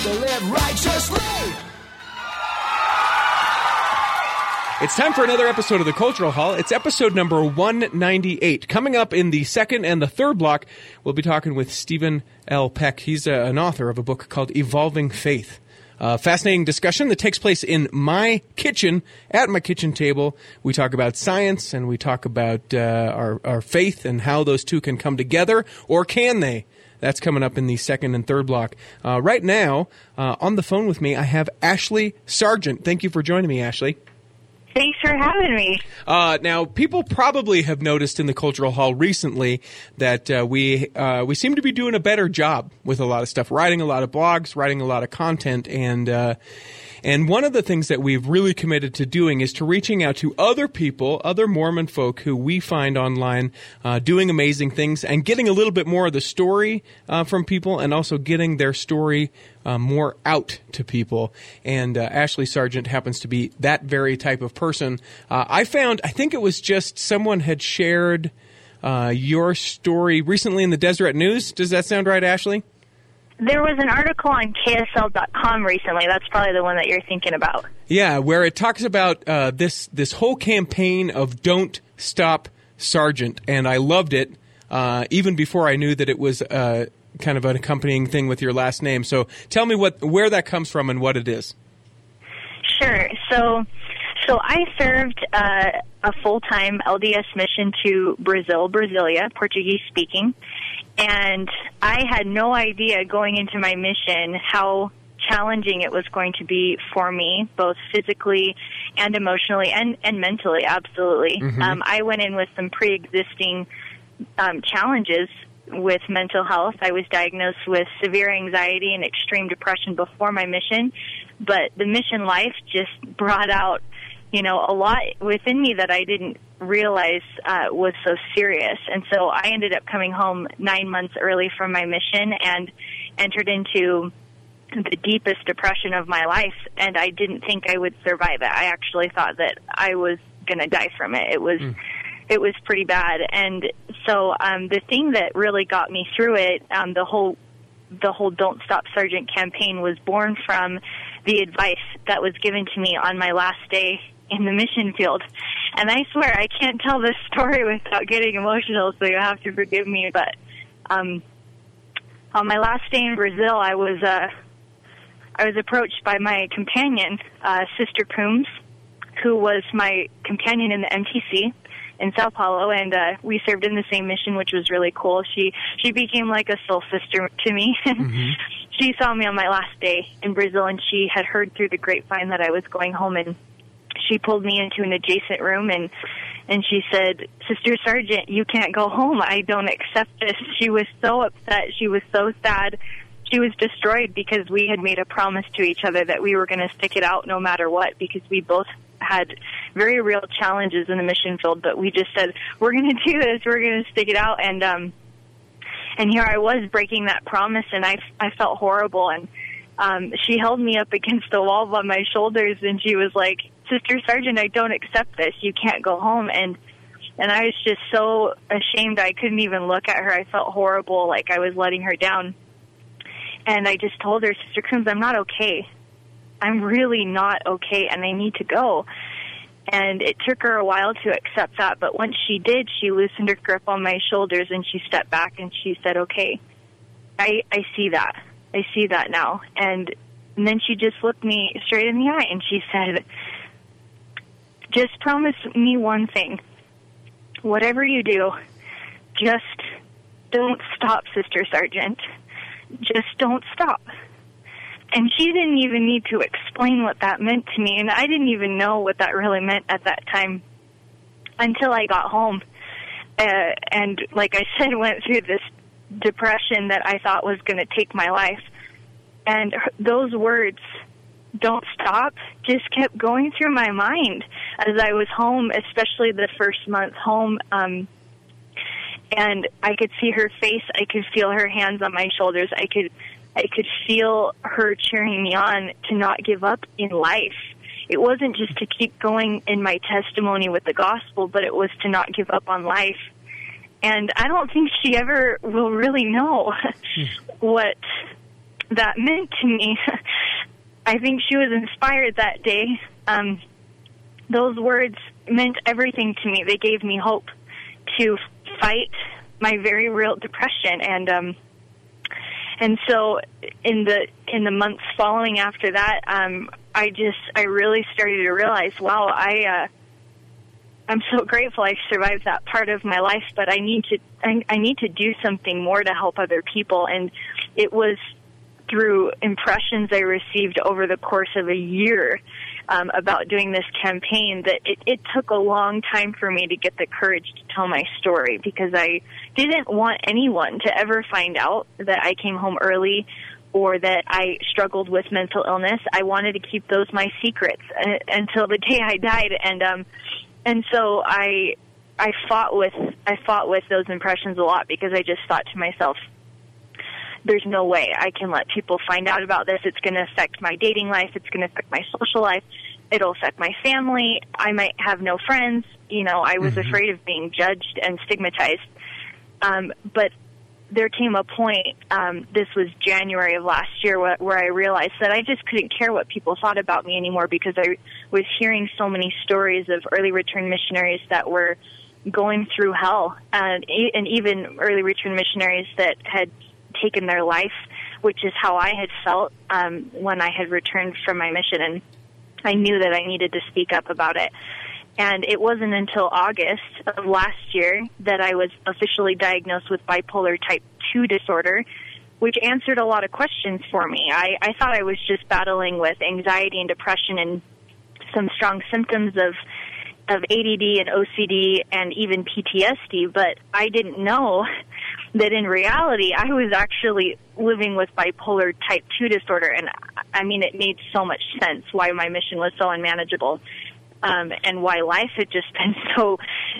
to live righteously. It's time for another episode of the Cultural Hall. It's episode number 198. Coming up in the second and the third block, we'll be talking with Stephen L. Peck. He's an author of a book called Evolving Faith. Fascinating discussion that takes place in my kitchen, at my kitchen table. We talk about science and we talk about our faith and how those two can come together, or can they? That's coming up in the second and third block. Right now, on the phone with me, I have Ashley Sargent. Thank you for joining me, Ashley. Thanks for having me. Now, people probably have noticed in the Cultural Hall recently that we seem to be doing a better job with a lot of stuff, writing a lot of blogs, writing a lot of content, and one of the things that we've really committed to doing is to reaching out to other people, other Mormon folk who we find online doing amazing things and getting a little bit more of the story from people, and also getting their story more out to people. And Ashley Sargent happens to be that very type of person. I think it was just someone had shared your story recently in the Deseret News. Does that sound right, Ashley? There was an article on KSL.com recently. That's probably the one that you're thinking about. Yeah, where it talks about this whole campaign of Don't Stop Sargent, and I loved it even before I knew that it was kind of an accompanying thing with your last name. So tell me where that comes from and what it is. Sure. So I served a full-time LDS mission to Brasilia, Portuguese speaking. And I had no idea going into my mission how challenging it was going to be for me, both physically and emotionally and mentally, absolutely. Mm-hmm. I went in with some pre-existing challenges with mental health. I was diagnosed with severe anxiety and extreme depression before my mission, but the mission life just brought out, a lot within me that I didn't realize was so serious. And so I ended up coming home 9 months early from my mission and entered into the deepest depression of my life, and I didn't think I would survive it. I actually thought that I was going to die from it. It was pretty bad. And so the thing that really got me through it, the whole Don't Stop Sargent campaign, was born from the advice that was given to me on my last day in the mission field. And I swear I can't tell this story without getting emotional, so you have to forgive me. But on my last day in Brazil, I was approached by my companion, Sister Coombs, who was my companion in the MTC in Sao Paulo, and we served in the same mission, which was really cool. She became like a soul sister to me. Mm-hmm. She saw me on my last day in Brazil, and she had heard through the grapevine that I was going home, and she pulled me into an adjacent room, and she said, "Sister Sargent, you can't go home. I don't accept this." She was so upset. She was so sad. She was destroyed because we had made a promise to each other that we were going to stick it out no matter what, because we both had very real challenges in the mission field. But we just said, we're going to do this. We're going to stick it out. And here I was breaking that promise, and I felt horrible. And she held me up against the wall on my shoulders, and she was like, "Sister Sargent, I don't accept this. You can't go home." And I was just so ashamed I couldn't even look at her. I felt horrible, like I was letting her down. And I just told her, "Sister Coombs, I'm not okay. I'm really not okay, and I need to go." And it took her a while to accept that, but once she did, she loosened her grip on my shoulders, and she stepped back, and she said, "Okay, I see that. I see that now." And then she just looked me straight in the eye, and she said, "Just promise me one thing. Whatever you do, just don't stop, Sister Sargent. Just don't stop." And she didn't even need to explain what that meant to me, and I didn't even know what that really meant at that time until I got home. And like I said, went through this depression that I thought was going to take my life. And those words, "Don't stop," just kept going through my mind as I was home, especially the first month home. And I could see her face. I could feel her hands on my shoulders. I could feel her cheering me on to not give up in life. It wasn't just to keep going in my testimony with the gospel, but it was to not give up on life. And I don't think she ever will really know what that meant to me. I think she was inspired that day. Those words meant everything to me. They gave me hope to fight my very real depression, and so in the months following after that, I really started to realize, wow, I'm so grateful I survived that part of my life, but I need to do something more to help other people. And it was through impressions I received over the course of a year about doing this campaign that it took a long time for me to get the courage to tell my story, because I didn't want anyone to ever find out that I came home early or that I struggled with mental illness. I wanted to keep those my secrets until the day I died, and so I fought with those impressions a lot, because I just thought to myself, there's no way I can let people find out about this. It's going to affect my dating life. It's going to affect my social life. It'll affect my family. I might have no friends. I was afraid of being judged and stigmatized. But there came a point, this was January of last year, where I realized that I just couldn't care what people thought about me anymore, because I was hearing so many stories of early return missionaries that were going through hell, and even early return missionaries that had taken their life, which is how I had felt when I had returned from my mission, and I knew that I needed to speak up about it. And it wasn't until August of last year that I was officially diagnosed with bipolar type 2 disorder, which answered a lot of questions for me. I thought I was just battling with anxiety and depression and some strong symptoms of ADD and OCD and even PTSD, but I didn't know that in reality I was actually living with bipolar type 2 disorder. And I mean, it made so much sense why my mission was so unmanageable, and why life had just been so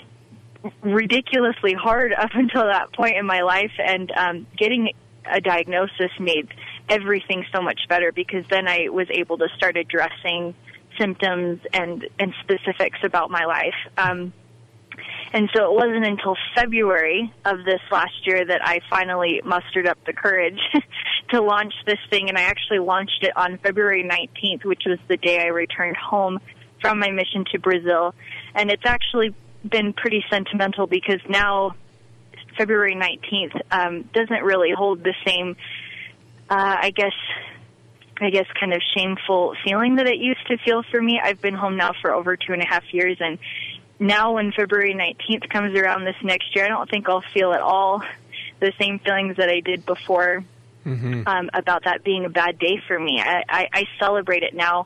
ridiculously hard up until that point in my life. And getting a diagnosis made everything so much better, because then I was able to start addressing symptoms and specifics about my life. And so it wasn't until February of this last year that I finally mustered up the courage to launch this thing. And I actually launched it on February 19th, which was the day I returned home from my mission to Brazil. And it's actually been pretty sentimental, because now February 19th doesn't really hold the same, I guess kind of shameful feeling that it used to feel for me. I've been home now for over 2.5 years, and now when February 19th comes around this next year, I don't think I'll feel at all the same feelings that I did before about that being a bad day for me. I celebrate it now.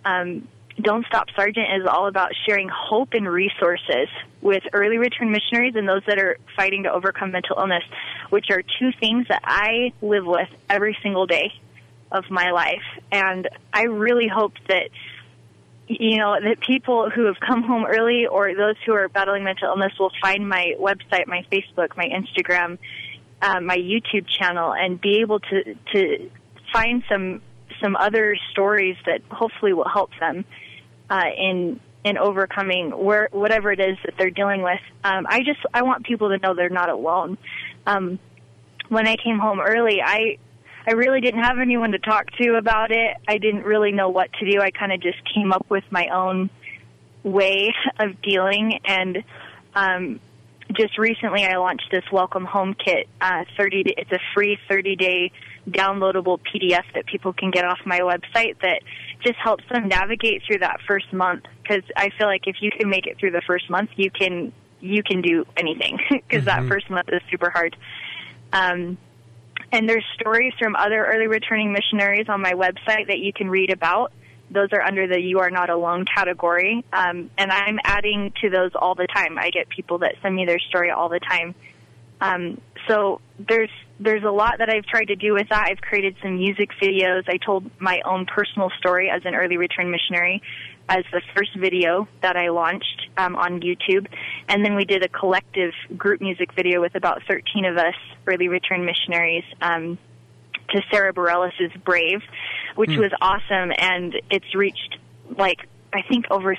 Don't Stop Sergeant is all about sharing hope and resources with early return missionaries and those that are fighting to overcome mental illness, which are two things that I live with every single day of my life. And I really hope that, that people who have come home early or those who are battling mental illness will find my website, my Facebook, my Instagram, my YouTube channel, and be able to find some other stories that hopefully will help them in overcoming whatever it is that they're dealing with. I want people to know they're not alone. When I came home early, I really didn't have anyone to talk to about it. I didn't really know what to do. I kind of just came up with my own way of dealing. And just recently I launched this Welcome Home Kit. It's a free 30-day downloadable PDF that people can get off my website that just helps them navigate through that first month. Because I feel like if you can make it through the first month, you can do anything, because that first month is super hard. And there's stories from other early returning missionaries on my website that you can read about. Those are under the You Are Not Alone category. And I'm adding to those all the time. I get people that send me their story all the time. So there's a lot that I've tried to do with that. I've created some music videos. I told my own personal story as an early return missionary as the first video that I launched on YouTube. And then we did a collective group music video with about 13 of us early return missionaries to Sarah Bareilles' Brave, which was awesome. And it's reached, I think over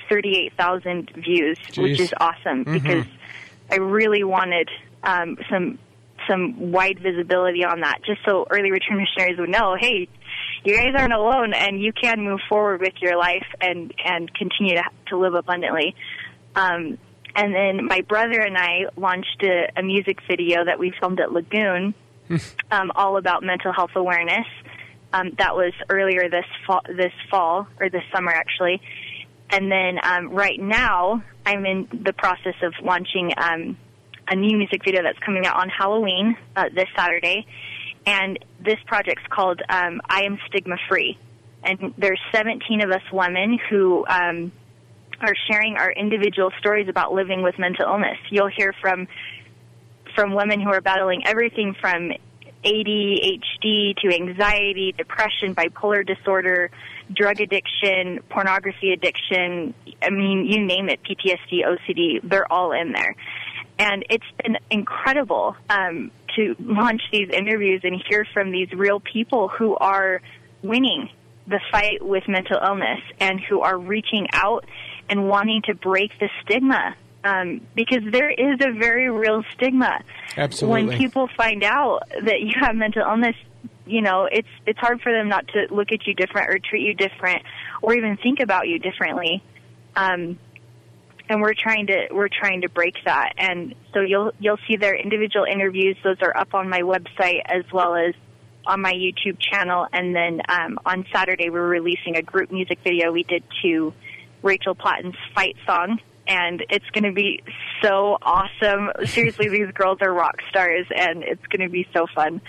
38,000 views, which is awesome, because I really wanted some some wide visibility on that, just so early return missionaries would know, hey, you guys aren't alone, and you can move forward with your life and continue to live abundantly. And then my brother and I launched a music video that we filmed at Lagoon, all about mental health awareness. That was earlier this fall, or this summer actually. And then right now, I'm in the process of launching a new music video that's coming out on Halloween this Saturday. And this project's called I Am Stigma Free. And there's 17 of us women who are sharing our individual stories about living with mental illness. You'll hear from women who are battling everything from ADHD to anxiety, depression, bipolar disorder, drug addiction, pornography addiction. I mean, you name it, PTSD, OCD, they're all in there. And it's been incredible to launch these interviews and hear from these real people who are winning the fight with mental illness and who are reaching out and wanting to break the stigma, because there is a very real stigma. Absolutely. When people find out that you have mental illness, you know, it's hard for them not to look at you different or treat you different or even think about you differently. And we're trying to break that. And so you'll see their individual interviews. Those are up on my website as well as on my YouTube channel. And then on Saturday, we're releasing a group music video we did to Rachel Platten's Fight Song. And it's going to be so awesome. Seriously, these girls are rock stars, and it's going to be so fun.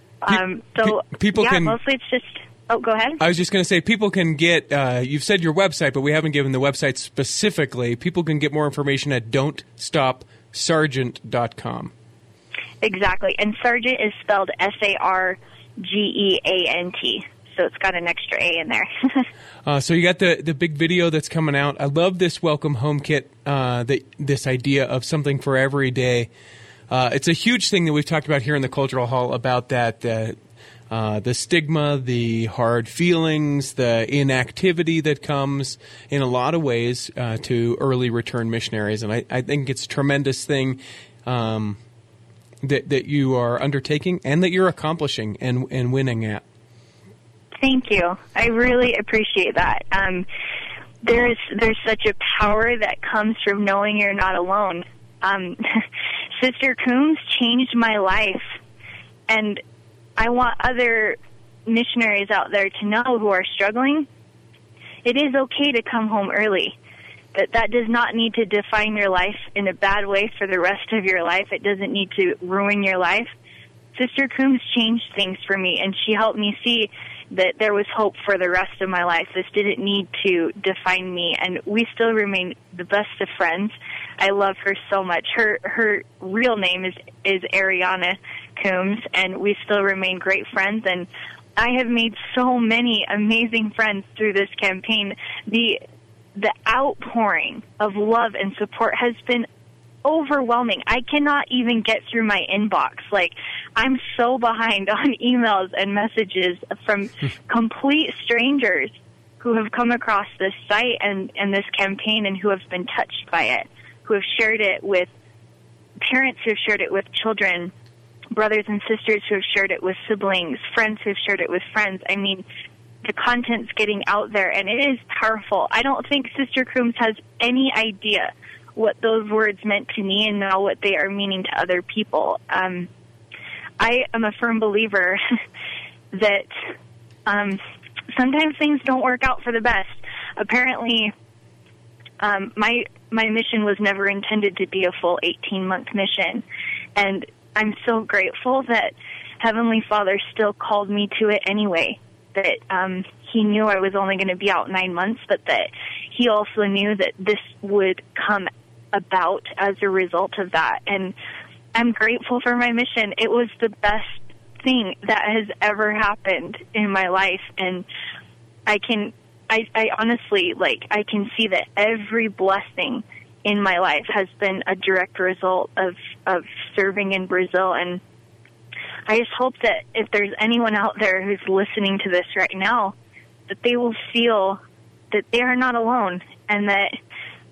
Mostly it's just... Oh, go ahead. I was just going to say, people can get, you've said your website, but we haven't given the website specifically. People can get more information at don'tstopsargent.com. Exactly. And Sargent is spelled Sargeant. So it's got an extra A in there. So you got the big video that's coming out. I love this Welcome Home Kit, this idea of something for every day. It's a huge thing that we've talked about here in the Cultural Hall about that, the stigma, the hard feelings, the inactivity that comes in a lot of ways to early return missionaries. And I think it's a tremendous thing that you are undertaking and that you're accomplishing and winning at. Thank you. I really appreciate that. There's such a power that comes from knowing you're not alone. Sister Coombs changed my life, and I want other missionaries out there to know who are struggling. It is okay to come home early. That does not need to define your life in a bad way for the rest of your life. It doesn't need to ruin your life. Sister Coombs changed things for me, and she helped me see that there was hope for the rest of my life. This didn't need to define me, and we still remain the best of friends. I love her so much. Her real name is Ariana Coombs, and we still remain great friends, and I have made so many amazing friends through this campaign. The outpouring of love and support has been overwhelming. I cannot even get through my inbox. Like, I'm so behind on emails and messages from complete strangers who have come across this site and this campaign and who have been touched by it, who have shared it with parents, who have shared it with children, brothers and sisters who have shared it with siblings, friends who have shared it with friends. I mean, the content's getting out there, and it is powerful. I don't think Sister Coombs has any idea what those words meant to me and now what they are meaning to other people. I am a firm believer that sometimes things don't work out for the best. Apparently, my mission was never intended to be a full 18-month mission, and I'm so grateful that Heavenly Father still called me to it anyway, that He knew I was only going to be out 9 months, but that He also knew that this would come about as a result of that. And I'm grateful for my mission. It was the best thing that has ever happened in my life, and I honestly, I can see that every blessing in my life has been a direct result of serving in Brazil. And I just hope that if there's anyone out there who's listening to this right now, that they will feel that they are not alone, and that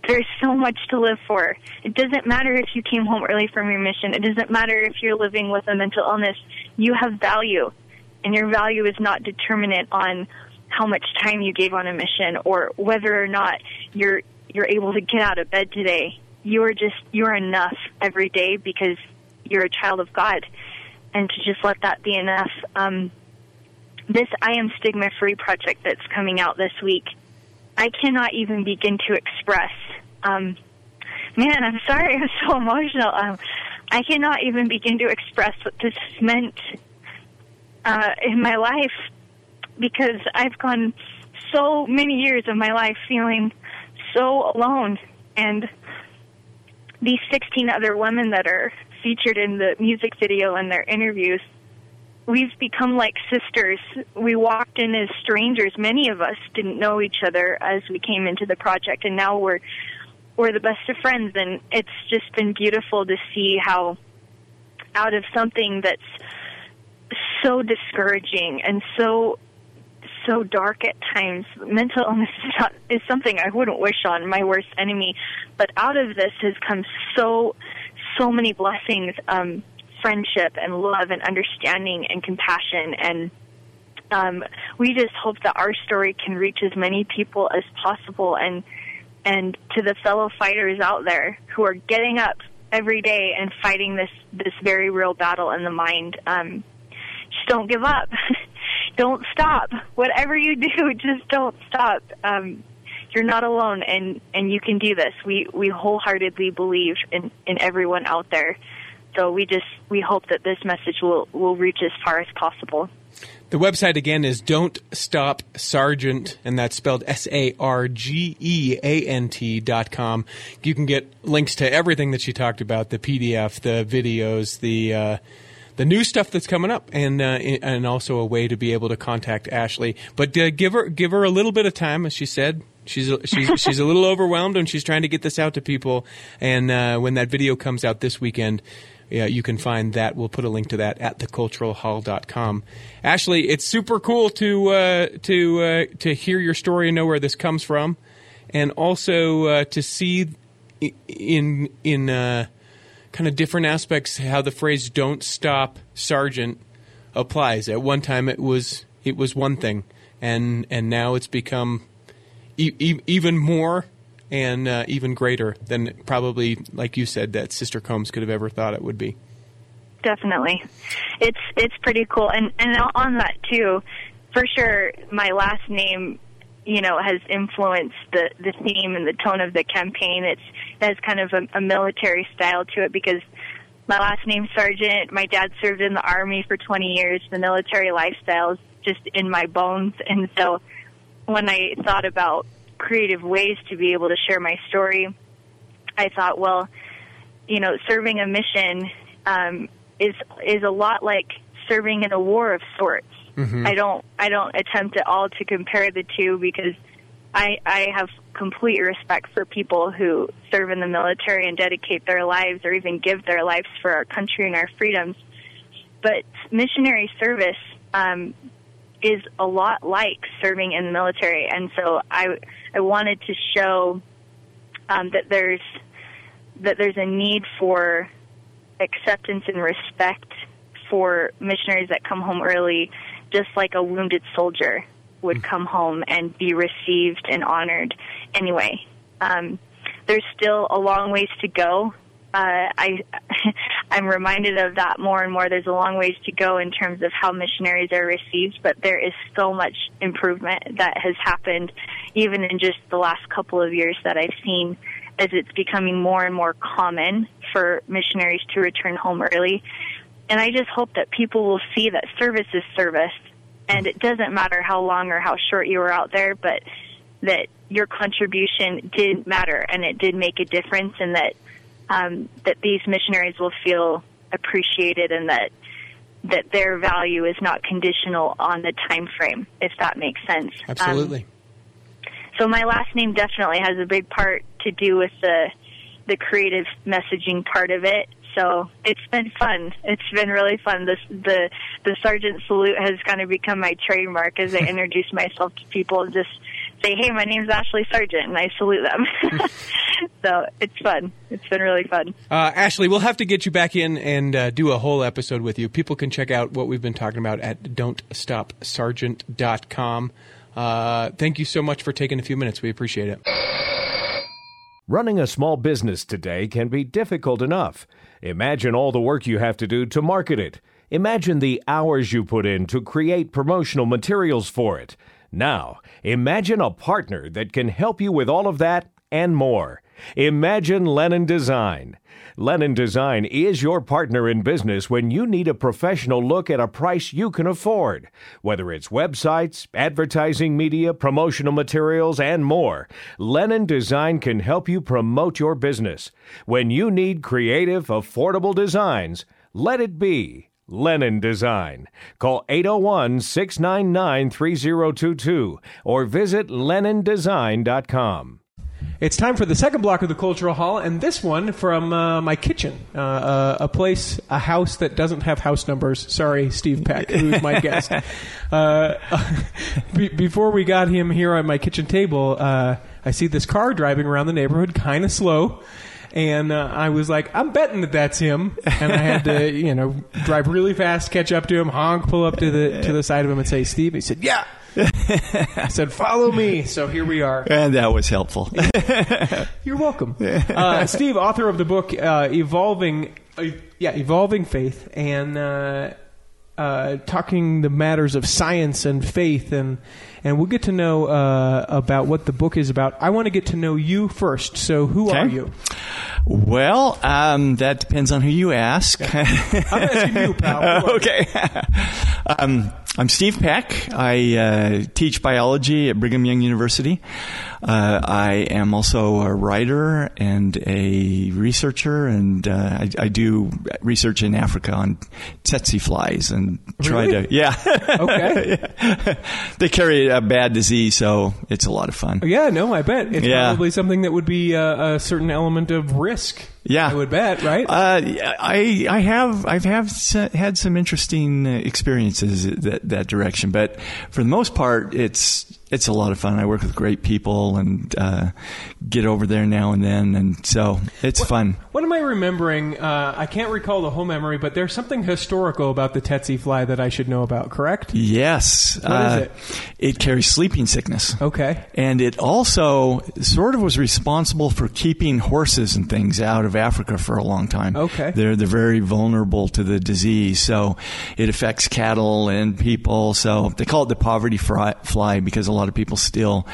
there's so much to live for. It doesn't matter if you came home early from your mission. It doesn't matter if you're living with a mental illness. You have value, and your value is not determinate on how much time you gave on a mission or whether or not you're able to get out of bed today. You're enough every day because you're a child of God, and to just let that be enough. This I Am Stigma Free project that's coming out this week, I cannot even begin to express. Man, I'm sorry, I'm so emotional. I cannot even begin to express what this meant in my life, because I've gone so many years of my life feeling so alone. And these 16 other women that are featured in the music video and their interviews, we've become like sisters. We walked in as strangers. Many of us didn't know each other as we came into the project, and now we're the best of friends. And it's just been beautiful to see how out of something that's so discouraging and so dark at times, mental illness is something I wouldn't wish on my worst enemy, but out of this has come so many blessings, friendship and love and understanding and compassion, and we just hope that our story can reach as many people as possible, and to the fellow fighters out there who are getting up every day and fighting this very real battle in the mind, just don't give up. Don't stop. Whatever you do, just don't stop. You're not alone, and you can do this. We wholeheartedly believe in everyone out there. So we hope that this message will reach as far as possible. The website again is Don't Stop Sargent, and that's spelled SARGEANT.com. You can get links to everything that she talked about: the PDF, the videos, the new stuff that's coming up, and also a way to be able to contact Ashley. But give her a little bit of time, as she said. She's a little overwhelmed, and she's trying to get this out to people. And when that video comes out this weekend, you can find that. We'll put a link to that at theculturalhall.com. Ashley, it's super cool to hear your story and know where this comes from, and also to see in kind of different aspects how the phrase "Don't Stop Sargent" applies. At one time, it was one thing, and now it's become even more and even greater than probably, like you said, that Sister Combs could have ever thought it would be. Definitely. It's pretty cool. And on that, too, for sure, my last name, has influenced the theme and the tone of the campaign. It has kind of a military style to it because my last name's Sargent. My dad served in the Army for 20 years. The military lifestyle is just in my bones. And so when I thought about creative ways to be able to share my story, I thought, well, serving a mission is a lot like serving in a war of sorts. Mm-hmm. I don't attempt at all to compare the two because I have complete respect for people who serve in the military and dedicate their lives or even give their lives for our country and our freedoms. But missionary service is a lot like serving in the military, and so I wanted to show that there's a need for acceptance and respect for missionaries that come home early, just like a wounded soldier would come home and be received and honored anyway. There's still a long ways to go. I'm reminded of that more and more. There's a long ways to go in terms of how missionaries are received, but there is so much improvement that has happened even in just the last couple of years that I've seen as it's becoming more and more common for missionaries to return home early. And I just hope that people will see that service is service, and it doesn't matter how long or how short you were out there, but that your contribution did matter and it did make a difference, and that these missionaries will feel appreciated, and that their value is not conditional on the time frame, if that makes sense. Absolutely. So my last name definitely has a big part to do with the creative messaging part of it. So it's been fun. It's been really fun. The Sargent salute has kind of become my trademark as I introduce myself to people, just say, hey, my name's Ashley Sargent, and I salute them. So it's fun. It's been really fun. Ashley, we'll have to get you back in and do a whole episode with you. People can check out what we've been talking about at don'tstopsargent.com. Thank you so much for taking a few minutes. We appreciate it. Running a small business today can be difficult enough. Imagine all the work you have to do to market it. Imagine the hours you put in to create promotional materials for it. Now, imagine a partner that can help you with all of that and more. Imagine Lennon Design. Lennon Design is your partner in business when you need a professional look at a price you can afford. Whether it's websites, advertising media, promotional materials, and more, Lennon Design can help you promote your business. When you need creative, affordable designs, let it be Lennon Design. Call 801-699-3022 or visit LennonDesign.com. It's time for the second block of the Cultural Hall, and this one from my kitchen, a house that doesn't have house numbers. Sorry, Steve Peck, who's my guest. Before we got him here on my kitchen table, I see this car driving around the neighborhood, kind of slow. And I was like, I'm betting that that's him. And I had to, drive really fast, catch up to him, honk, pull up to the side of him and say, Steve. He said, yeah. I said, follow me. So here we are. And that was helpful. You're welcome. Steve, author of the book Evolving Faith, and talking the matters of science and faith, and we'll get to know about what the book is about. I want to get to know you first. So who are you? Well, that depends on who you ask. I'm asking you, pal. Okay. I'm Steve Peck. I teach biology at Brigham Young University. I am also a writer and a researcher, and I do research in Africa on tsetse flies and try really? to, yeah. Okay. Yeah. They carry a bad disease, so it's a lot of fun. Yeah, no, I bet. It's probably something that would be a certain element of risk. Yeah, I would bet, right? I've had some interesting experiences that direction, but for the most part, it's a lot of fun. I work with great people and get over there now and then, and so it's fun. What am I remembering? I can't recall the whole memory, but there's something historical about the tsetse fly that I should know about, correct? Yes. What is it? It carries sleeping sickness. Okay. And it also sort of was responsible for keeping horses and things out of Africa for a long time. Okay. They're very vulnerable to the disease, so it affects cattle and people. So they call it the poverty fly because a lot of people still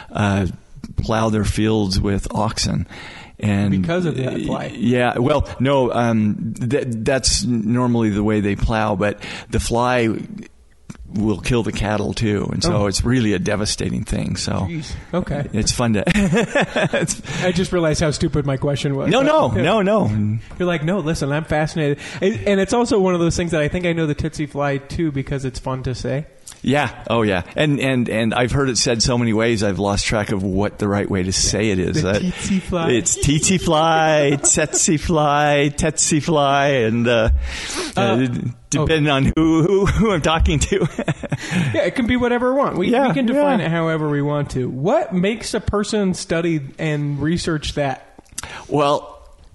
plow their fields with oxen. And because of that fly? Yeah. Well, no, that's normally the way they plow, but the fly will kill the cattle too, and so it's really a devastating thing. So, jeez. Okay, it's fun to. I just realized how stupid my question was. No. You're like, no. Listen, I'm fascinated, and it's also one of those things that I think I know the tsetse fly too because it's fun to say. Yeah. Oh, yeah. And I've heard it said so many ways I've lost track of what the right way to say it is. The tsetse fly. It's tsetse fly, tsetse fly, and depending on who I'm talking to. Yeah, it can be whatever we want. We can define it however we want to. What makes a person study and research that? Well,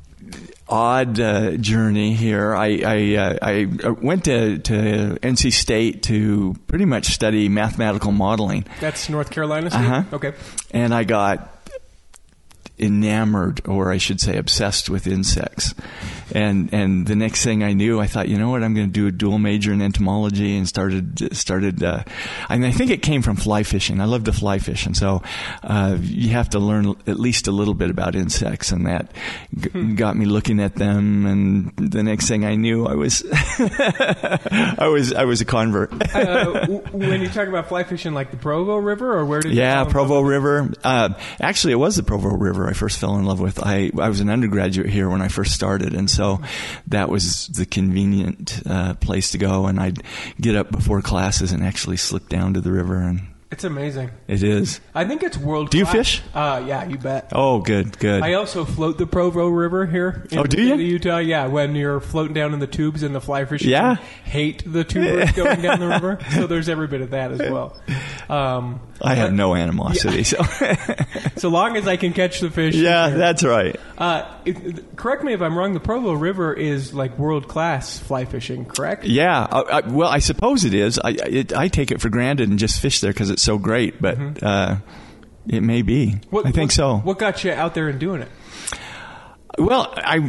odd journey here. I went to NC State to pretty much study mathematical modeling. That's North Carolina State? Uh-huh. Okay. And I got enamored, or I should say obsessed with insects. And the next thing I knew, I thought, you know what, I'm going to do a dual major in entomology, and started and I think it came from fly fishing. I love to fly fish, and so you have to learn at least a little bit about insects, and that got me looking at them, and the next thing I knew, I was I was a convert. When you talk about fly fishing, like the Provo River, or where did you fall in Provo love with River. Actually, it was the Provo River I first fell in love with. I was an undergraduate here when I first started, and so that was the convenient place to go, and I'd get up before classes and actually slip down to the river. And it's amazing. It is. I think it's world class. Do you fish? Yeah, you bet. Oh, good. I also float the Provo River here in do you? Utah. Yeah, when you're floating down in the tubes and the fly fishing Yeah. hate the tubers going down the river. So there's every bit of that as well. I have no animosity, so So long as I can catch the fish. yeah, that's right. Correct me if I'm wrong. The Provo River is like world class fly fishing, correct? Yeah, well, I suppose it is. I take it for granted and just fish there because it's so great, but it may be. I think so. What got you out there and doing it? Well, I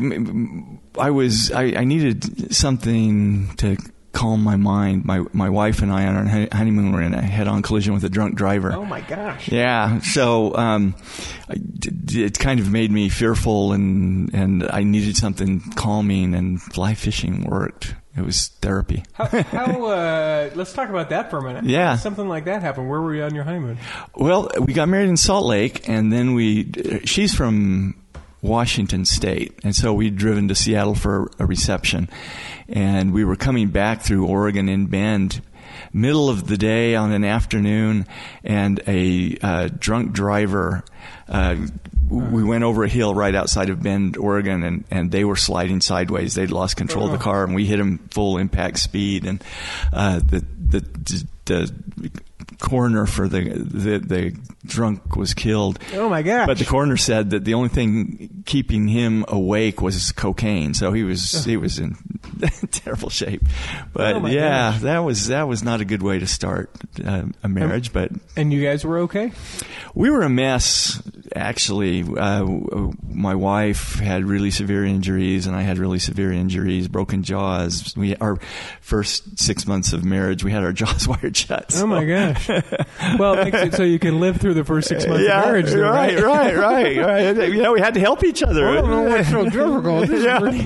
needed something to calm my mind. My wife and I on our honeymoon were in a head-on collision with a drunk driver. Oh my gosh! Yeah, so it kind of made me fearful, and I needed something calming, and fly fishing worked. It was therapy. Let's talk about that for a minute. Yeah. How did something like that happened? Where were you on your honeymoon? Well, we got married in Salt Lake, and then she's from Washington State, and so we'd driven to Seattle for a reception, and we were coming back through Oregon in Bend, middle of the day on an afternoon, and a drunk driver. We went over a hill right outside of Bend, Oregon, and they were sliding sideways. They'd lost control of the car, and we hit them full impact speed, and the coroner for the drunk was killed. Oh my gosh! But the coroner said that the only thing keeping him awake was cocaine, so he was in terrible shape. But gosh. that was not a good way to start a marriage. But and you guys were okay? We were a mess, actually. My wife had really severe injuries, and I had really severe injuries, broken jaws. Our first 6 months of marriage, we had our jaws wired shut. So. Oh my gosh! Well, it makes it so you can live through the first 6 months of marriage. Then, right. You know, we had to help each other. I don't know what's so difficult. This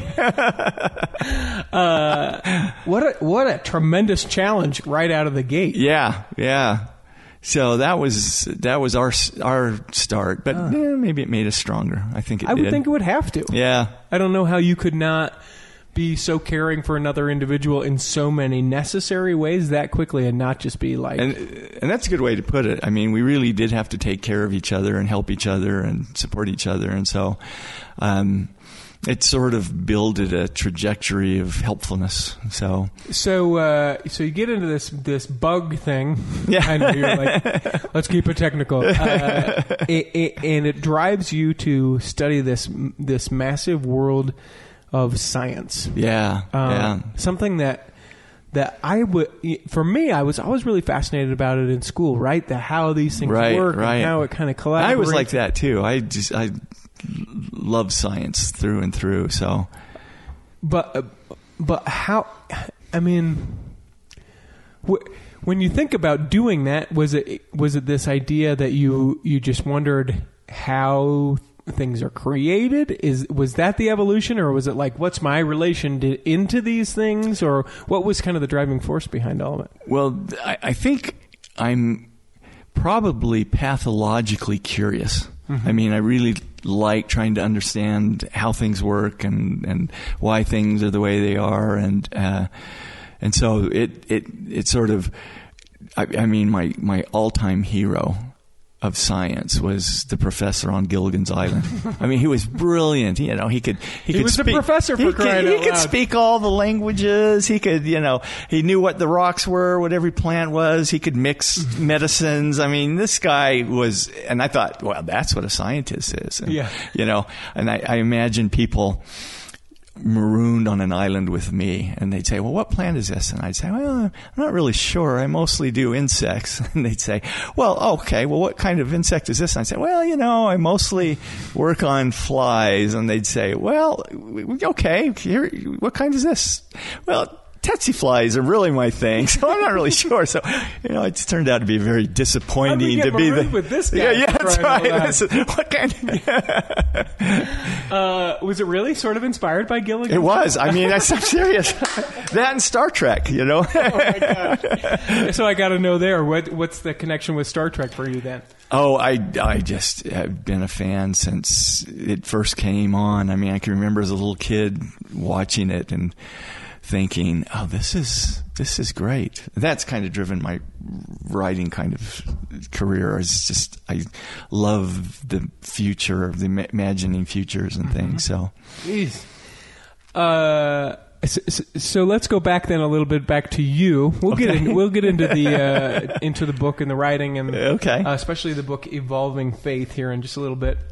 is what a tremendous challenge right out of the gate. Yeah. So that was our start, but maybe it made us stronger. I think it did. I would think it would have to. Yeah. I don't know how you could not be so caring for another individual in so many necessary ways that quickly and not just be like... And that's a good way to put it. I mean, we really did have to take care of each other and help each other and support each other. And so it sort of builded a trajectory of helpfulness. So you get into this bug thing. Yeah. I know you're like, let's keep it technical. And it drives you to study this massive world of science. Yeah. Something that I would, for me, I was always really fascinated about it in school, right? How these things work and how it kind of collaborates. I was like that too. I love science through and through. So, but how? I mean, when you think about doing that, was it this idea that you just wondered how things are created? Was that the evolution, or was it like, what's my relation into these things, or what was kind of the driving force behind all of it? Well, I think I'm probably pathologically curious. Mm-hmm. I mean, I really like trying to understand how things work and why things are the way they are, and so it sort of, I mean, my all-time hero of science was the professor on Gilligan's Island. I mean, he was brilliant. You know, he could was speak, the professor for crying out loud. He could speak all the languages. He could, he knew what the rocks were, what every plant was. He could mix medicines. I mean, this guy was, and I thought, well, that's what a scientist is. And, and I imagine people marooned on an island with me, and they'd say, well, what plant is this? And I'd say, well, I'm not really sure. I mostly do insects. And they'd say, well, okay, well, what kind of insect is this? And I'd say, well, I mostly work on flies. And they'd say, well, okay, here, what kind is this? Well, tsetse flies are really my thing, so I'm not really sure. So, it's turned out to be very disappointing to be with this guy. Yeah, that's right. What kind was it really sort of inspired by Gilligan? It was. I mean, I'm serious. That and Star Trek, Oh my gosh. So I got to know there. What's the connection with Star Trek for you then? Oh, I just have been a fan since it first came on. I mean, I can remember as a little kid watching it and thinking, oh, this is great. That's kind of driven my writing kind of career. It's just, I love the future, the imagining futures and things. So, jeez. So let's go back then a little bit back to you. We'll get into the book and the writing and especially the book Evolving Faith here in just a little bit.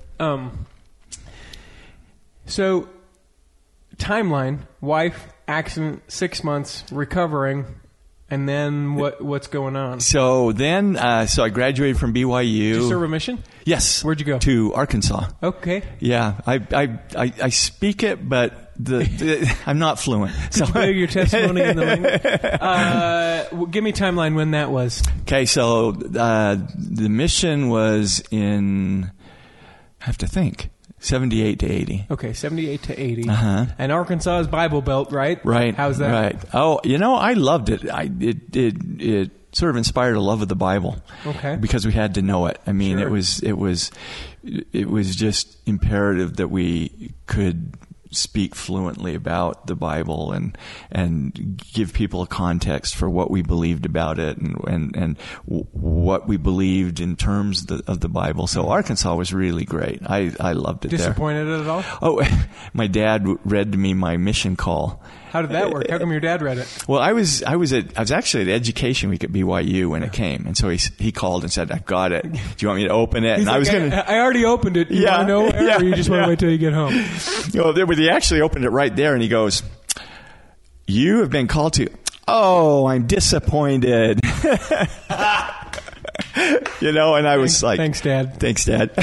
So timeline: wife, accident, 6 months, recovering, and then what's going on? So then, so I graduated from BYU. Did you serve a mission? Yes. Where'd you go? To Arkansas. Okay. Yeah, I speak it, but I'm not fluent. So you your testimony in the language. Give me timeline when that was. Okay, so the mission was in, I have to think, 78 to 80. Okay, 78 to 80. Uh-huh. And Arkansas is Bible Belt, right? Right. How's that? Right. Oh, I loved it. It sort of inspired a love of the Bible. Okay. Because we had to know it. I mean, Sure. it was just imperative that we could speak fluently about the Bible and give people a context for what we believed about it and what we believed in terms of the Bible. So Arkansas was really great. I loved it. Disappointed at all? Oh, my dad read to me my mission call. How did that work? How come your dad read it? Well, I was actually at Education Week at BYU when it came, and so he called and said, "I've got it. Do you want me to open it?" He's and like, I already opened it. You want to know? Or you just want to wait till you get home? He actually opened it right there, and he goes, "You have been called to." Oh, I'm disappointed. And I was like, "Thanks, Dad." Thanks, Dad.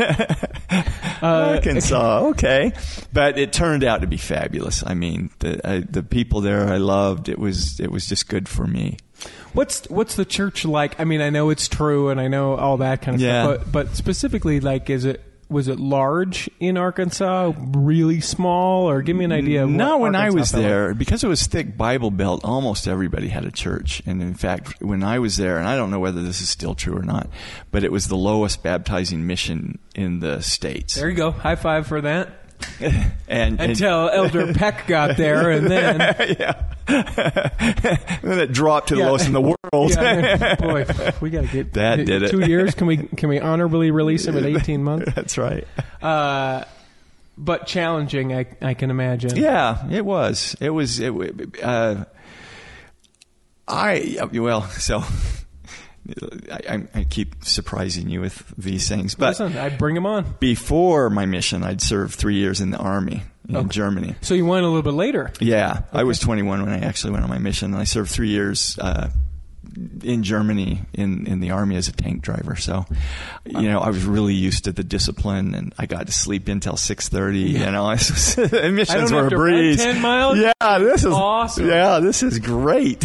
Arkansas, okay. But it turned out to be fabulous. I mean, the people there I loved. It was just good for me. What's the church like? I mean, I know it's true, and I know all that kind of stuff. But specifically, like, was it large in Arkansas? Really small? Or give me an idea of No, when Arkansas I was felt there, like. because it was thick Bible Belt, almost everybody had a church. And in fact, when I was there, and I don't know whether this is still true or not, but it was the lowest baptizing mission in the States. There you go. High five for that. Until Elder Peck got there, and then and then it dropped to the lowest in the world. Yeah, boy, we got to get that. Did it 2 years? Can we honorably release him at 18 months? That's right. But challenging, I can imagine. Yeah, it was. I keep surprising you with these things, but listen, I'd bring them on. Before my mission, I'd served 3 years in the Army in Germany. So you went a little bit later. Yeah, I was 21 when I actually went on my mission, and I served 3 years in Germany in the Army as a tank driver. So, I was really used to the discipline, and I got to sleep until 6:30. Missions were a breeze. 10 miles. Yeah, this is awesome. Yeah, this is great.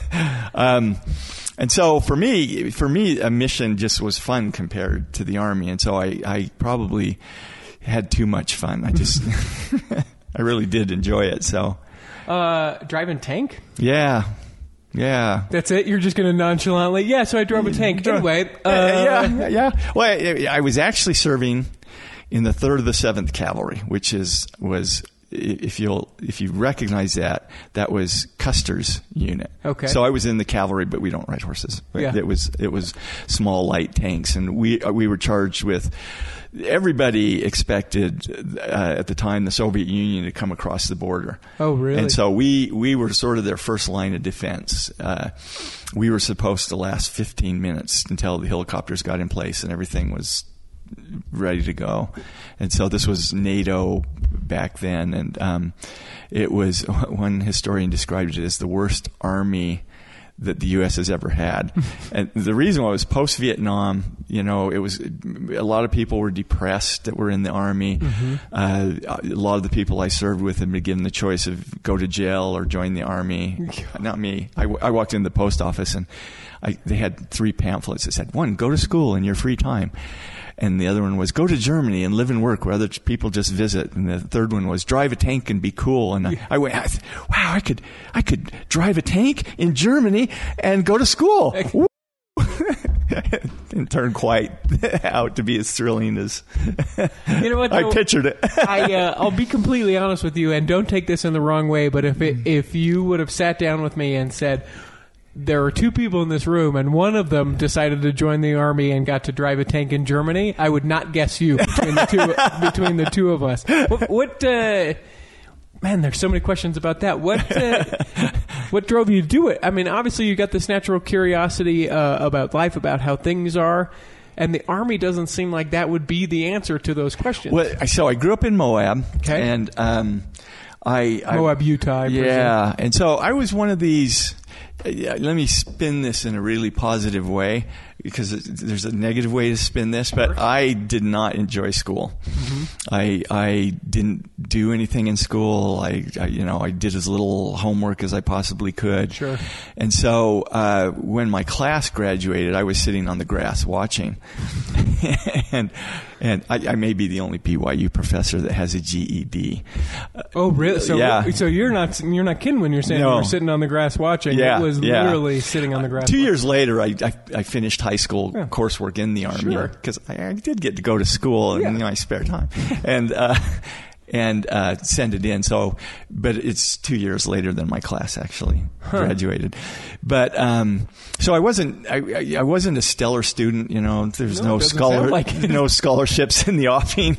And so for me, a mission just was fun compared to the Army. And so I probably had too much fun. I really did enjoy it. So, driving tank? Yeah. That's it? You're just going to nonchalantly, so I drove a tank. Anyway. Yeah. Well, I was actually serving in the 3rd of the 7th Cavalry, which was, if you recognize that was Custer's unit. Okay. So I was in the cavalry, but we don't ride horses. Yeah. It was small light tanks, and we were charged with. Everybody expected at the time the Soviet Union to come across the border. Oh, really? And so we were sort of their first line of defense. We were supposed to last 15 minutes until the helicopters got in place and everything was ready to go. And so this was NATO back then, and it was, one historian described it as the worst army that the U.S. has ever had. And the reason why it was post-Vietnam, it was a lot of people were depressed that were in the Army. Mm-hmm. A lot of the people I served with had been given the choice of go to jail or join the Army. Not me. I walked into the post office, and they had 3 pamphlets that said, one, go to school in your free time. And the other one was go to Germany and live and work where other people just visit. And the third one was drive a tank and be cool. And I went, wow, I could drive a tank in Germany and go to school. It turned quite out to be as thrilling as I pictured it. I'll be completely honest with you, and don't take this in the wrong way, but if you would have sat down with me and said, there are 2 people in this room, and one of them decided to join the Army and got to drive a tank in Germany, I would not guess you between the two of us. Man, there's so many questions about that. What drove you to do it? I mean, obviously you got this natural curiosity about life, about how things are, and the Army doesn't seem like that would be the answer to those questions. Well, so I grew up in Moab, Okay. and Moab, Utah, I presume. yeah, and so I was one of these. Let me spin this in a really positive way, because there's a negative way to spin this, but I did not enjoy school. I didn't do anything in school. I did as little homework as I possibly could. Sure. And so when my class graduated, I was sitting on the grass watching, and I may be the only BYU professor that has a GED. Oh, really? So, Yeah. So you're not kidding when you're saying you No. were sitting on the grass watching. Yeah, It was yeah. literally sitting on the grass. 2 years later, I finished high school coursework in the Army, Sure. because I did get to go to school in my spare time, and send it in. So, but it's 2 years later than my class actually graduated. But so I wasn't a stellar student. There's No, no it doesn't sound like it. no scholarships in the offing,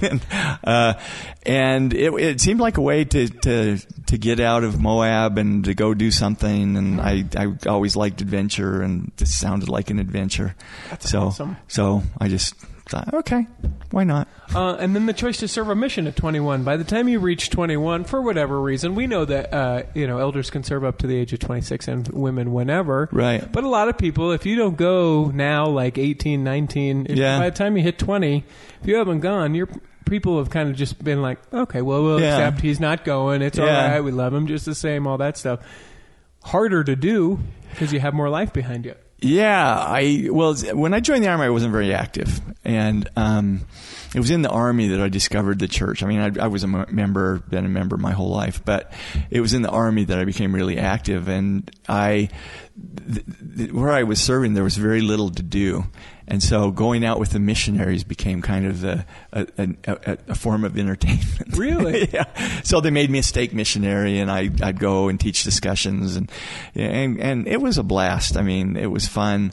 and it seemed like a way to get out of Moab and to go do something. And I always liked adventure, and this sounded like an adventure. That's awesome. So I just thought, okay, why not? And then the choice to serve a mission at 21. By the time you reach 21, for whatever reason, we know that elders can serve up to the age of 26 and women whenever. Right. But a lot of people, if you don't go now, like 18, 19, by the time you hit 20, if you haven't gone, people have kind of just been like, okay, well, we'll accept he's not going. It's all right. We love him just the same, all that stuff. Harder to do because you have more life behind you. Yeah, when I joined the Army, I wasn't very active, and it was in the Army that I discovered the church. I mean, I was been a member my whole life, but it was in the Army that I became really active, and where I was serving, there was very little to do. And so going out with the missionaries became kind of a form of entertainment. Really? Yeah. So they made me a stake missionary, and I'd go and teach discussions, and it was a blast. I mean, it was fun.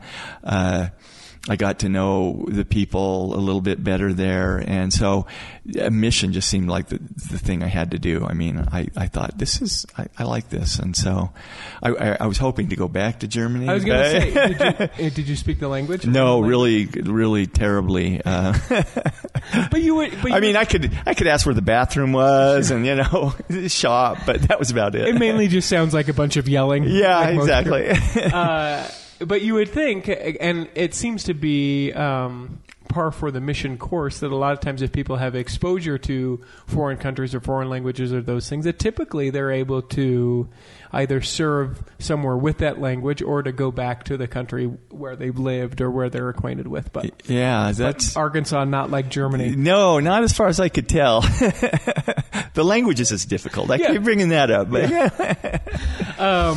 I got to know the people a little bit better there, and so a mission just seemed like the thing I had to do. I mean, I thought I like this, and so I was hoping to go back to Germany. I was going to say, did you speak the language? No, really, really terribly. But you would. I mean, I could ask where the bathroom was, and shop, but that was about it. It mainly just sounds like a bunch of yelling. Yeah, like exactly. But you would think, and it seems to be par for the mission course, that a lot of times if people have exposure to foreign countries or foreign languages or those things, that typically they're able to either serve somewhere with that language or to go back to the country where they've lived or where they're acquainted with. But yeah, that's Arkansas, not like Germany. No, not as far as I could tell. The language is as difficult. I keep bringing that up. But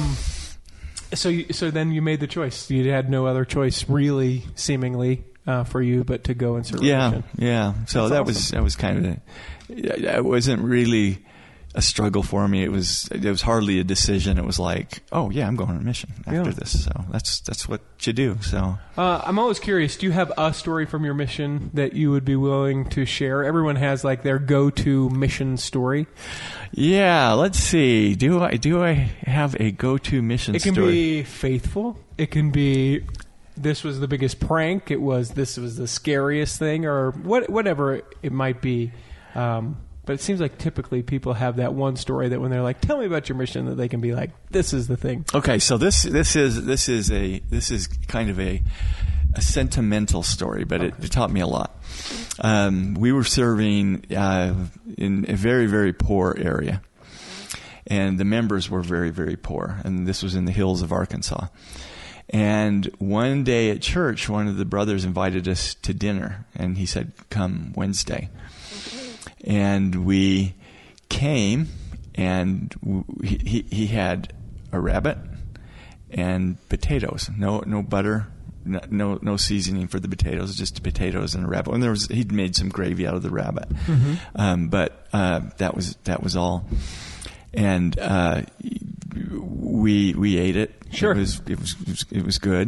So then you made the choice. You had no other choice, really, seemingly, for you, but to go and serve. Yeah. So that was kind of it wasn't really a struggle for me. It was hardly a decision. It was like, oh yeah, I'm going on a mission after this. So that's what you do. So I'm always curious. Do you have a story from your mission that you would be willing to share? Everyone has like their go-to mission story. Yeah, let's see. Do I have a go-to mission story? It can be faithful. It can be this was the biggest prank. This was the scariest thing, or whatever it might be. But it seems like typically people have that one story that when they're like, "Tell me about your mission," that they can be like, "This is the thing." Okay, so this is kind of a sentimental story, but it taught me a lot. We were serving in a very, very poor area, and the members were very, very poor, and this was in the hills of Arkansas. And one day at church, one of the brothers invited us to dinner, and he said, "Come Wednesday." And we came, and he had a rabbit and potatoes. No butter, no seasoning for the potatoes, just potatoes and a rabbit. And he'd made some gravy out of the rabbit, but that was all. And we ate it. Sure, it was good.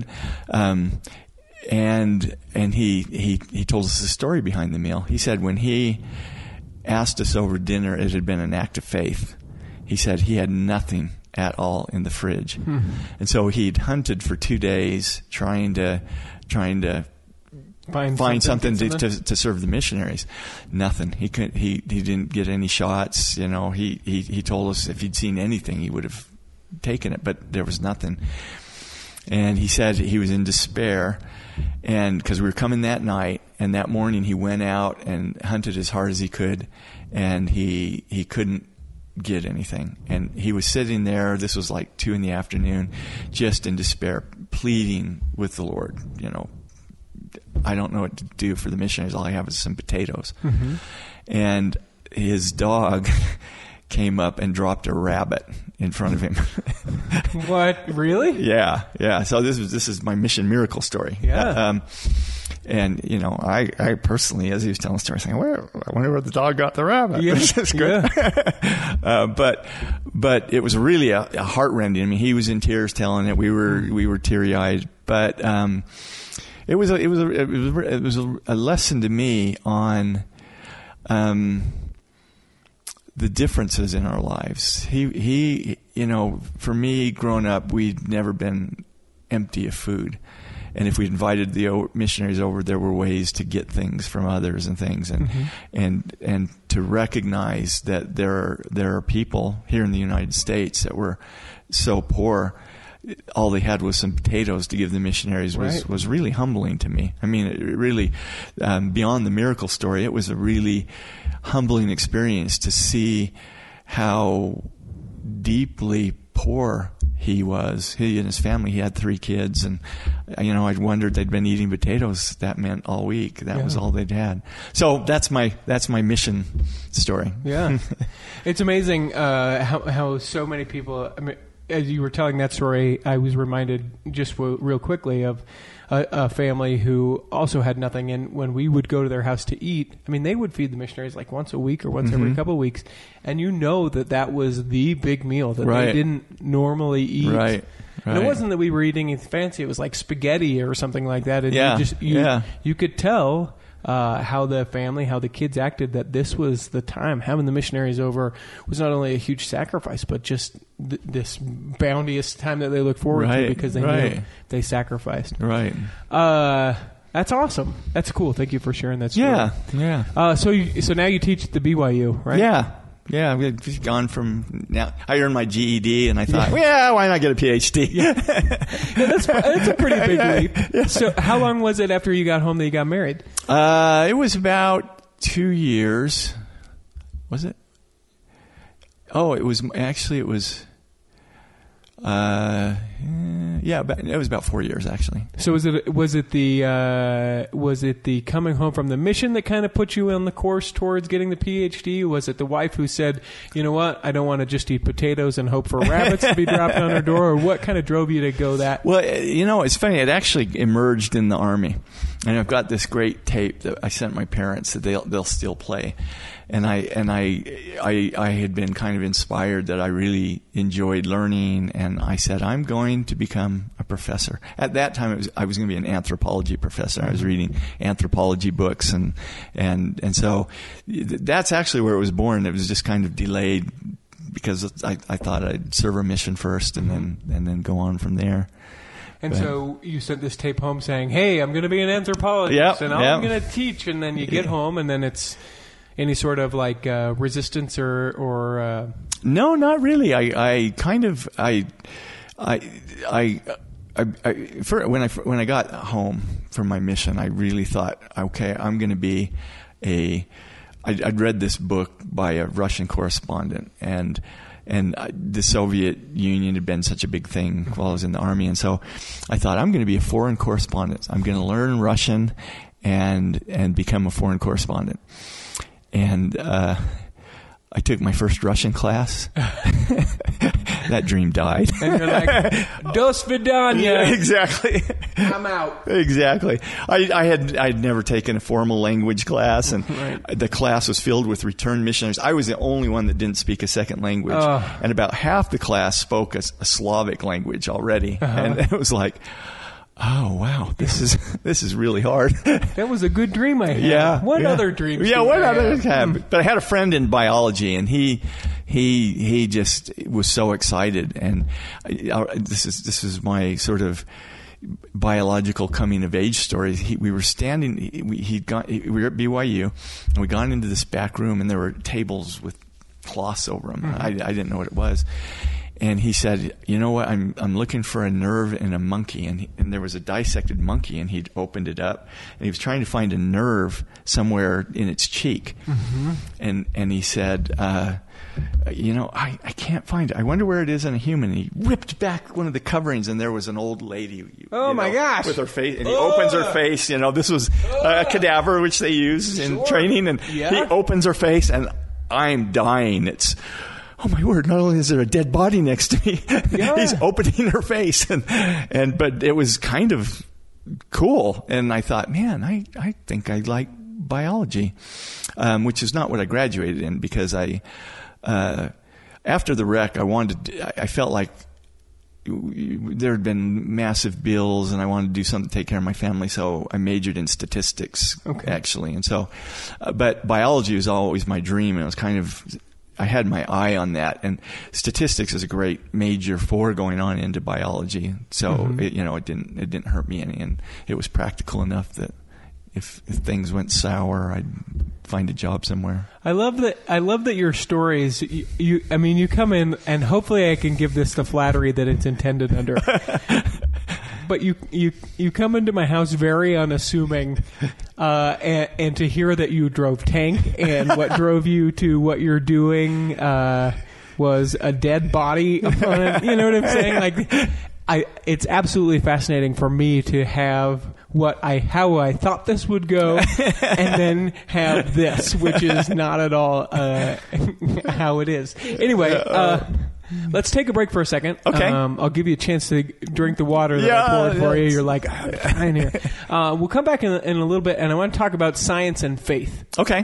And he told us the story behind the meal. He said when he asked us over dinner, it had been an act of faith. he said he had nothing at all in the fridge. And so he'd hunted for 2 days trying to find something to serve the missionaries. Nothing. He couldn't. He didn't get any shots. You know, he told us if he'd seen anything, he would have taken it, but there was nothing. And he said he was in despair, and because we were coming that night, and that morning he went out and hunted as hard as he could, and he couldn't get anything. And he was sitting there. This was like 2 p.m, just in despair, pleading with the Lord. You know, I don't know what to do for the missionaries. All I have is some potatoes. And his dog came up and dropped a rabbit in front of him. What? Really? Yeah. So this is my mission miracle story. Yeah. And you know, I personally, as he was telling the story, saying, "Well, I wonder where the dog got the rabbit." Yeah. This is good. Yeah. But it was really a heart-rending. I mean, he was in tears telling it. We were teary-eyed. But it was a lesson to me on the differences in our lives. He, you know, for me, growing up, we'd never been empty of food. And if we invited the missionaries over, there were ways to get things from others and things, and to recognize that there are people here in the United States that were so poor, all they had was some potatoes to give the missionaries was really humbling to me. I mean, it really, beyond the miracle story, it was a really humbling experience to see how deeply poor he was. He and his family, he had 3 kids, and you know, I wondered, they'd been eating potatoes, that meant all week. That was all they'd had. So that's my mission story. Yeah. It's amazing how so many people, I mean, as you were telling that story, I was reminded just real quickly of a family who also had nothing. And when we would go to their house to eat, I mean, they would feed the missionaries like once a week or once every couple of weeks. And you know that was the big meal that they didn't normally eat. Right. And it wasn't that we were eating anything fancy. It was like spaghetti or something like that. And you could tell how the family, how the kids acted, that this was the time. Having the missionaries over was not only a huge sacrifice, but just this bounteous time that they look forward to, because they knew they sacrificed. Right. That's awesome. That's cool. Thank you for sharing that story. Yeah. So now you teach at the BYU, right? Yeah. Yeah, I've just gone from now. I earned my GED, and I thought, why not get a PhD? That's a pretty big leap. Yeah. So, how long was it after you got home that you got married? It was about 2 years. Was it? Oh, it was actually. It was. It was about 4 years actually. So was it the coming home from the mission that kind of put you on the course towards getting the PhD? Was it the wife who said, you know what, I don't want to just eat potatoes and hope for rabbits to be dropped on her door? Or what kind of drove you to go that? Well, you know, it's funny. It actually emerged in the Army, and I've got this great tape that I sent my parents that they'll still play. And I had been kind of inspired that I really enjoyed learning, and I said, I'm going to become a professor. At that time, I was going to be an anthropology professor. I was reading anthropology books, and so that's actually where it was born. It was just kind of delayed because I thought I'd serve a mission first, and then go on from there. And so you sent this tape home saying, "Hey, I'm going to be an anthropologist, and I'm going to teach." And then you get home, and then it's any sort of like resistance or No, not really. When I got home from my mission, I really thought, okay, I'm going to be I'd read this book by a Russian correspondent, and the Soviet Union had been such a big thing while I was in the Army, and so I thought, I'm going to be a foreign correspondent. I'm going to learn Russian and become a foreign correspondent. And I took my first Russian class. That dream died. And you're like, do svidaniya. Yeah, exactly. I'm out. Exactly. I'd never taken a formal language class, and the class was filled with returned missionaries. I was the only one that didn't speak a second language, and about half the class spoke a Slavic language already, and it was like, oh wow, this is really hard. That was a good dream I had. Yeah. What other dreams? Yeah, what other have? But I had a friend in biology, and he he just was so excited. And this is my sort of biological coming of age story. We were standing. We were at BYU, and we gone into this back room, and there were tables with cloths over them. I didn't know what it was. And he said, "You know what? I'm looking for a nerve in a monkey." And there was a dissected monkey, and he'd opened it up, and he was trying to find a nerve somewhere in its cheek. And he said, "You know, I can't find it. I wonder where it is in a human." And he ripped back one of the coverings, and there was an old lady. My gosh! With her face, and he opens her face. You know, this was a cadaver which they use in training, and he opens her face, and I'm dying. It's, oh my word, not only is there a dead body next to me, he's opening her face. But it was kind of cool. And I thought, man, I think I like biology, which is not what I graduated in, because after the wreck, I felt like there had been massive bills, and I wanted to do something to take care of my family, so I majored in statistics, actually. And so, but biology was always my dream, and it was kind of, I had my eye on that, and statistics is a great major for going on into biology. So it didn't hurt me any, and it was practical enough that if things went sour, I'd find a job somewhere. I love that your stories. You come in, and hopefully I can give this the flattery that it's intended under. But you come into my house very unassuming, and to hear that you drove tank, and what drove you to what you're doing was a dead body opponent. You know what I'm saying? Like, it's absolutely fascinating for me to have how I thought this would go, and then have this, which is not at all how it is. Anyway. Let's take a break for a second. Okay. I'll give you a chance to drink the water that I poured for you. You're like, I'm here. We'll come back in a little bit, and I want to talk about science and faith. Okay.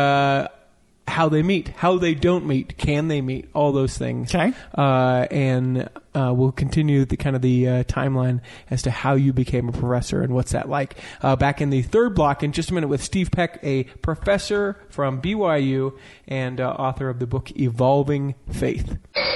How they meet, how they don't meet, can they meet, all those things. Okay. And we'll continue the timeline as to how you became a professor and what's that like. Back in the third block in just a minute with Steve Peck, a professor from BYU and author of the book Evolving Faith.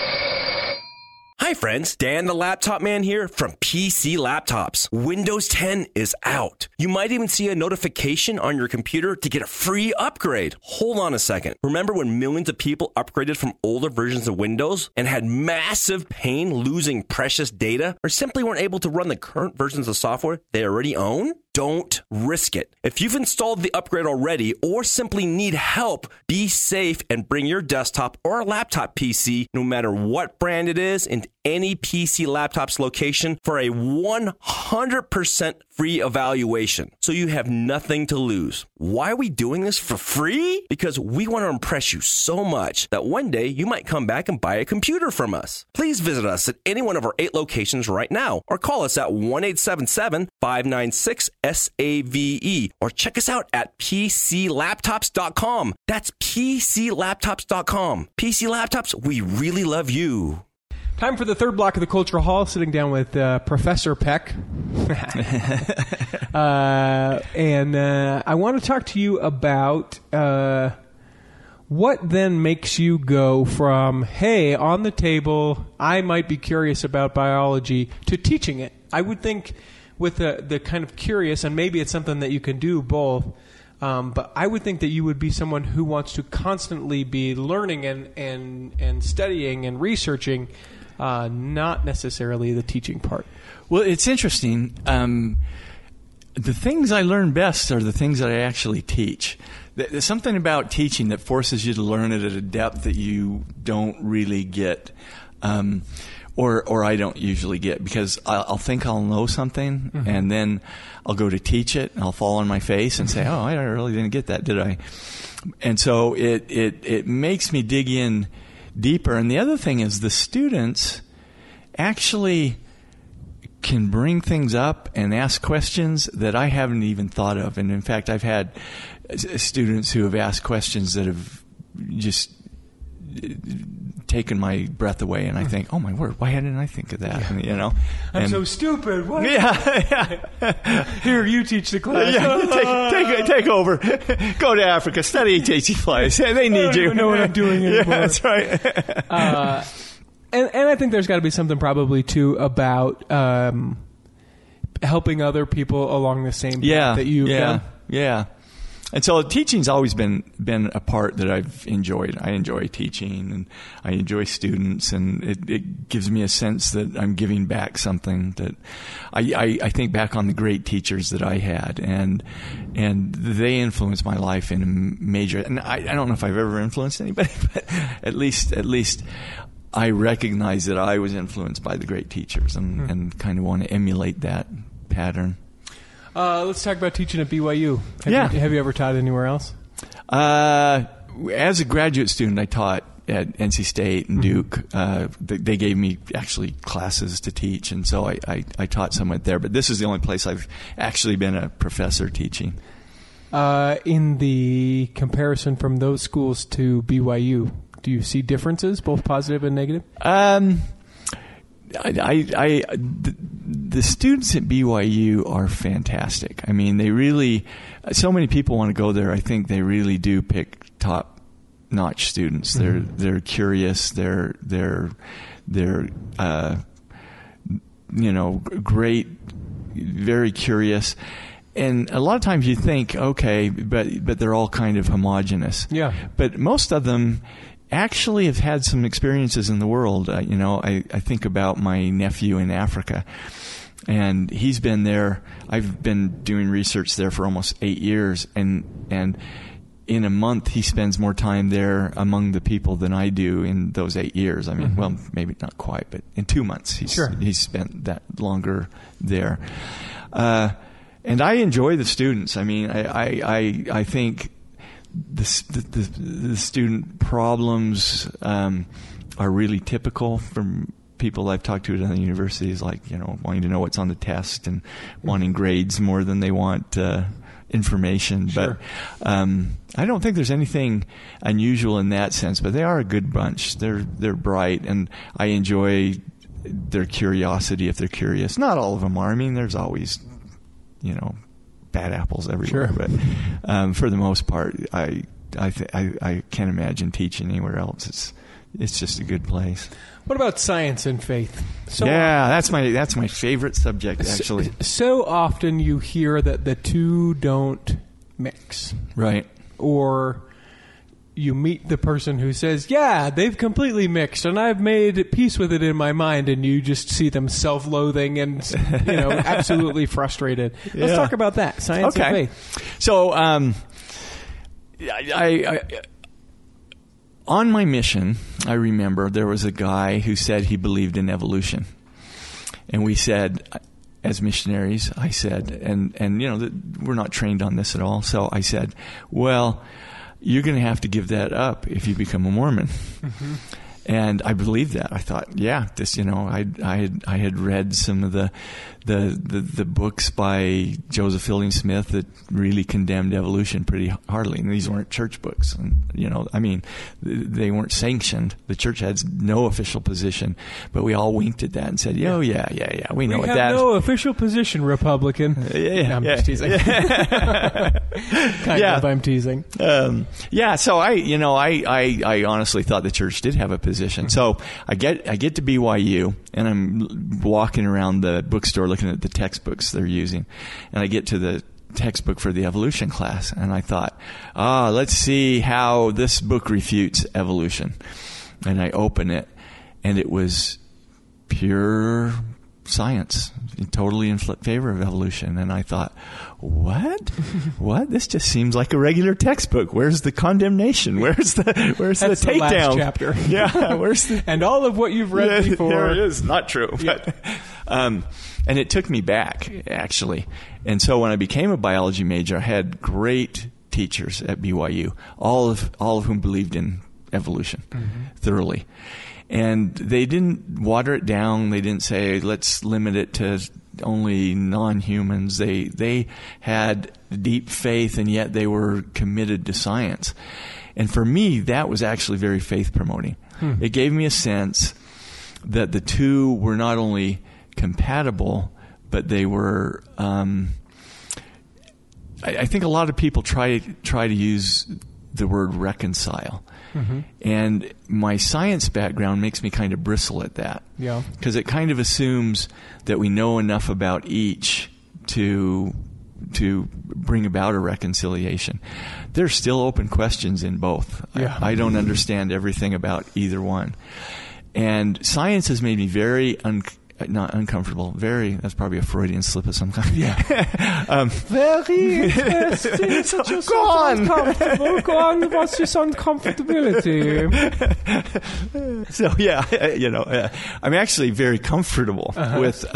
Hi friends, Dan the Laptop Man here from PC Laptops. Windows 10 is out. You might even see a notification on your computer to get a free upgrade. Hold on a second. Remember when millions of people upgraded from older versions of Windows and had massive pain losing precious data, or simply weren't able to run the current versions of software they already own? Don't risk it. If you've installed the upgrade already or simply need help, be safe and bring your desktop or laptop PC, no matter what brand it is, into any PC Laptops location for a 100% free evaluation. So you have nothing to lose. Why are we doing this for free? Because we want to impress you so much that one day you might come back and buy a computer from us. Please visit us at any one of our 8 locations right now, or call us at 1-877-596-SAVE, or check us out at PCLaptops.com. That's PCLaptops.com. PC Laptops, we really love you. Time for the third block of the Cultural Hall, sitting down with Professor Peck. And I want to talk to you about what then makes you go from, hey, on the table, I might be curious about biology, to teaching it. I would think with the kind of curious, and maybe it's something that you can do both, but I would think that you would be someone who wants to constantly be learning and studying and researching, not necessarily the teaching part. Well, it's interesting. The things I learn best are the things that I actually teach. There's something about teaching that forces you to learn it at a depth that you don't really get, or I don't usually get, because I'll think I'll know something, and then I'll go to teach it, and I'll fall on my face and say, "Oh, I really didn't get that, did I?" And so it makes me dig in deeper. And the other thing is the students actually can bring things up and ask questions that I haven't even thought of. And in fact, I've had students who have asked questions that have just taken my breath away, and I think, oh my word, why hadn't I think of that? And, you know, I'm so stupid. What? Yeah. Here, you teach the class. Yeah, take over. Go to Africa, study HHC flies. They need I don't you. even know what I'm doing anymore. Yeah, that's right. And I think there's got to be something probably too about helping other people along the same path that you've done. Yeah. And so teaching's always been a part that I've enjoyed. I enjoy teaching, and I enjoy students, and it gives me a sense that I'm giving back something. That I think back on the great teachers that I had, and they influenced my life in a major. And I don't know if I've ever influenced anybody, but at least I recognize that I was influenced by the great teachers, and kind of want to emulate that pattern. Let's talk about teaching at BYU. Have you ever taught anywhere else? As a graduate student, I taught at NC State and Duke. They gave me actually classes to teach, and so I taught somewhat there. But this is the only place I've actually been a professor teaching. In the comparison from those schools to BYU, do you see differences, both positive and negative? The students at BYU are fantastic. I mean, they really, so many people want to go there. I think they really do pick top-notch students. They're curious. They're great, very curious. And a lot of times you think, okay, but they're all kind of homogenous. Yeah. But most of them actually have had some experiences in the world. I think about my nephew in Africa, and he's been there. I've been doing research there for almost 8 years, and in a month he spends more time there among the people than I do in those 8 years. I mean, well, maybe not quite, but in 2 months he's spent that longer there. And I enjoy the students. I mean, I think the student problems are really typical from people I've talked to at other universities, like, wanting to know what's on the test and wanting grades more than they want information. Sure. But I don't think there's anything unusual in that sense. But they are a good bunch. They're bright, and I enjoy their curiosity if they're curious. Not all of them are. I mean, there's always bad apples everywhere. Sure. But for the most part, I can't imagine teaching anywhere else. It's just a good place. What about science and faith? That's my favorite subject, actually. So often you hear that the two don't mix. Right. Or you meet the person who says, yeah, they've completely mixed, and I've made peace with it in my mind, and you just see them self-loathing and absolutely frustrated. Let's talk about that, science and faith. So I on my mission, I remember there was a guy who said he believed in evolution. And we said, as missionaries, I said, and we're not trained on this at all, so I said, well, you're going to have to give that up if you become a Mormon. Mm-hmm. And I believed that. I thought, this, I had read some of the books by Joseph Fielding Smith that really condemned evolution pretty hardly. And these weren't church books. And, they weren't sanctioned. The church had no official position, but we all winked at that and said, we know what that is. We have no official position, Republican. I'm just teasing. I'm teasing. So I honestly thought the church did have a position. So I get to BYU, and I'm walking around the bookstore looking at the textbooks they're using, and I get to the textbook for the evolution class, and I thought, let's see how this book refutes evolution. And I open it, and it was pure science, totally in favor of evolution. And I thought, what? This just seems like a regular textbook. Where's the condemnation? Where's the takedown? Last chapter. Yeah, where's the and all of what you've read before? There it is. Not true. Yeah. But, and it took me back, actually. And so when I became a biology major, I had great teachers at BYU, all of whom believed in evolution thoroughly. And they didn't water it down. They didn't say, let's limit it to only non-humans. They had deep faith, and yet they were committed to science. And for me, that was actually very faith-promoting. It gave me a sense that the two were not only compatible, but they were. I think a lot of people try to use the word reconcile. And my science background makes me kind of bristle at that. Yeah. Because it kind of assumes that we know enough about each to bring about a reconciliation. There's still open questions in both. Yeah. I don't understand everything about either one. And science has made me very not uncomfortable. That's probably a Freudian slip of some kind. Yeah. Very interesting. Go on. Uncomfortable. Go on. What's this uncomfortability? So yeah, I'm actually very comfortable with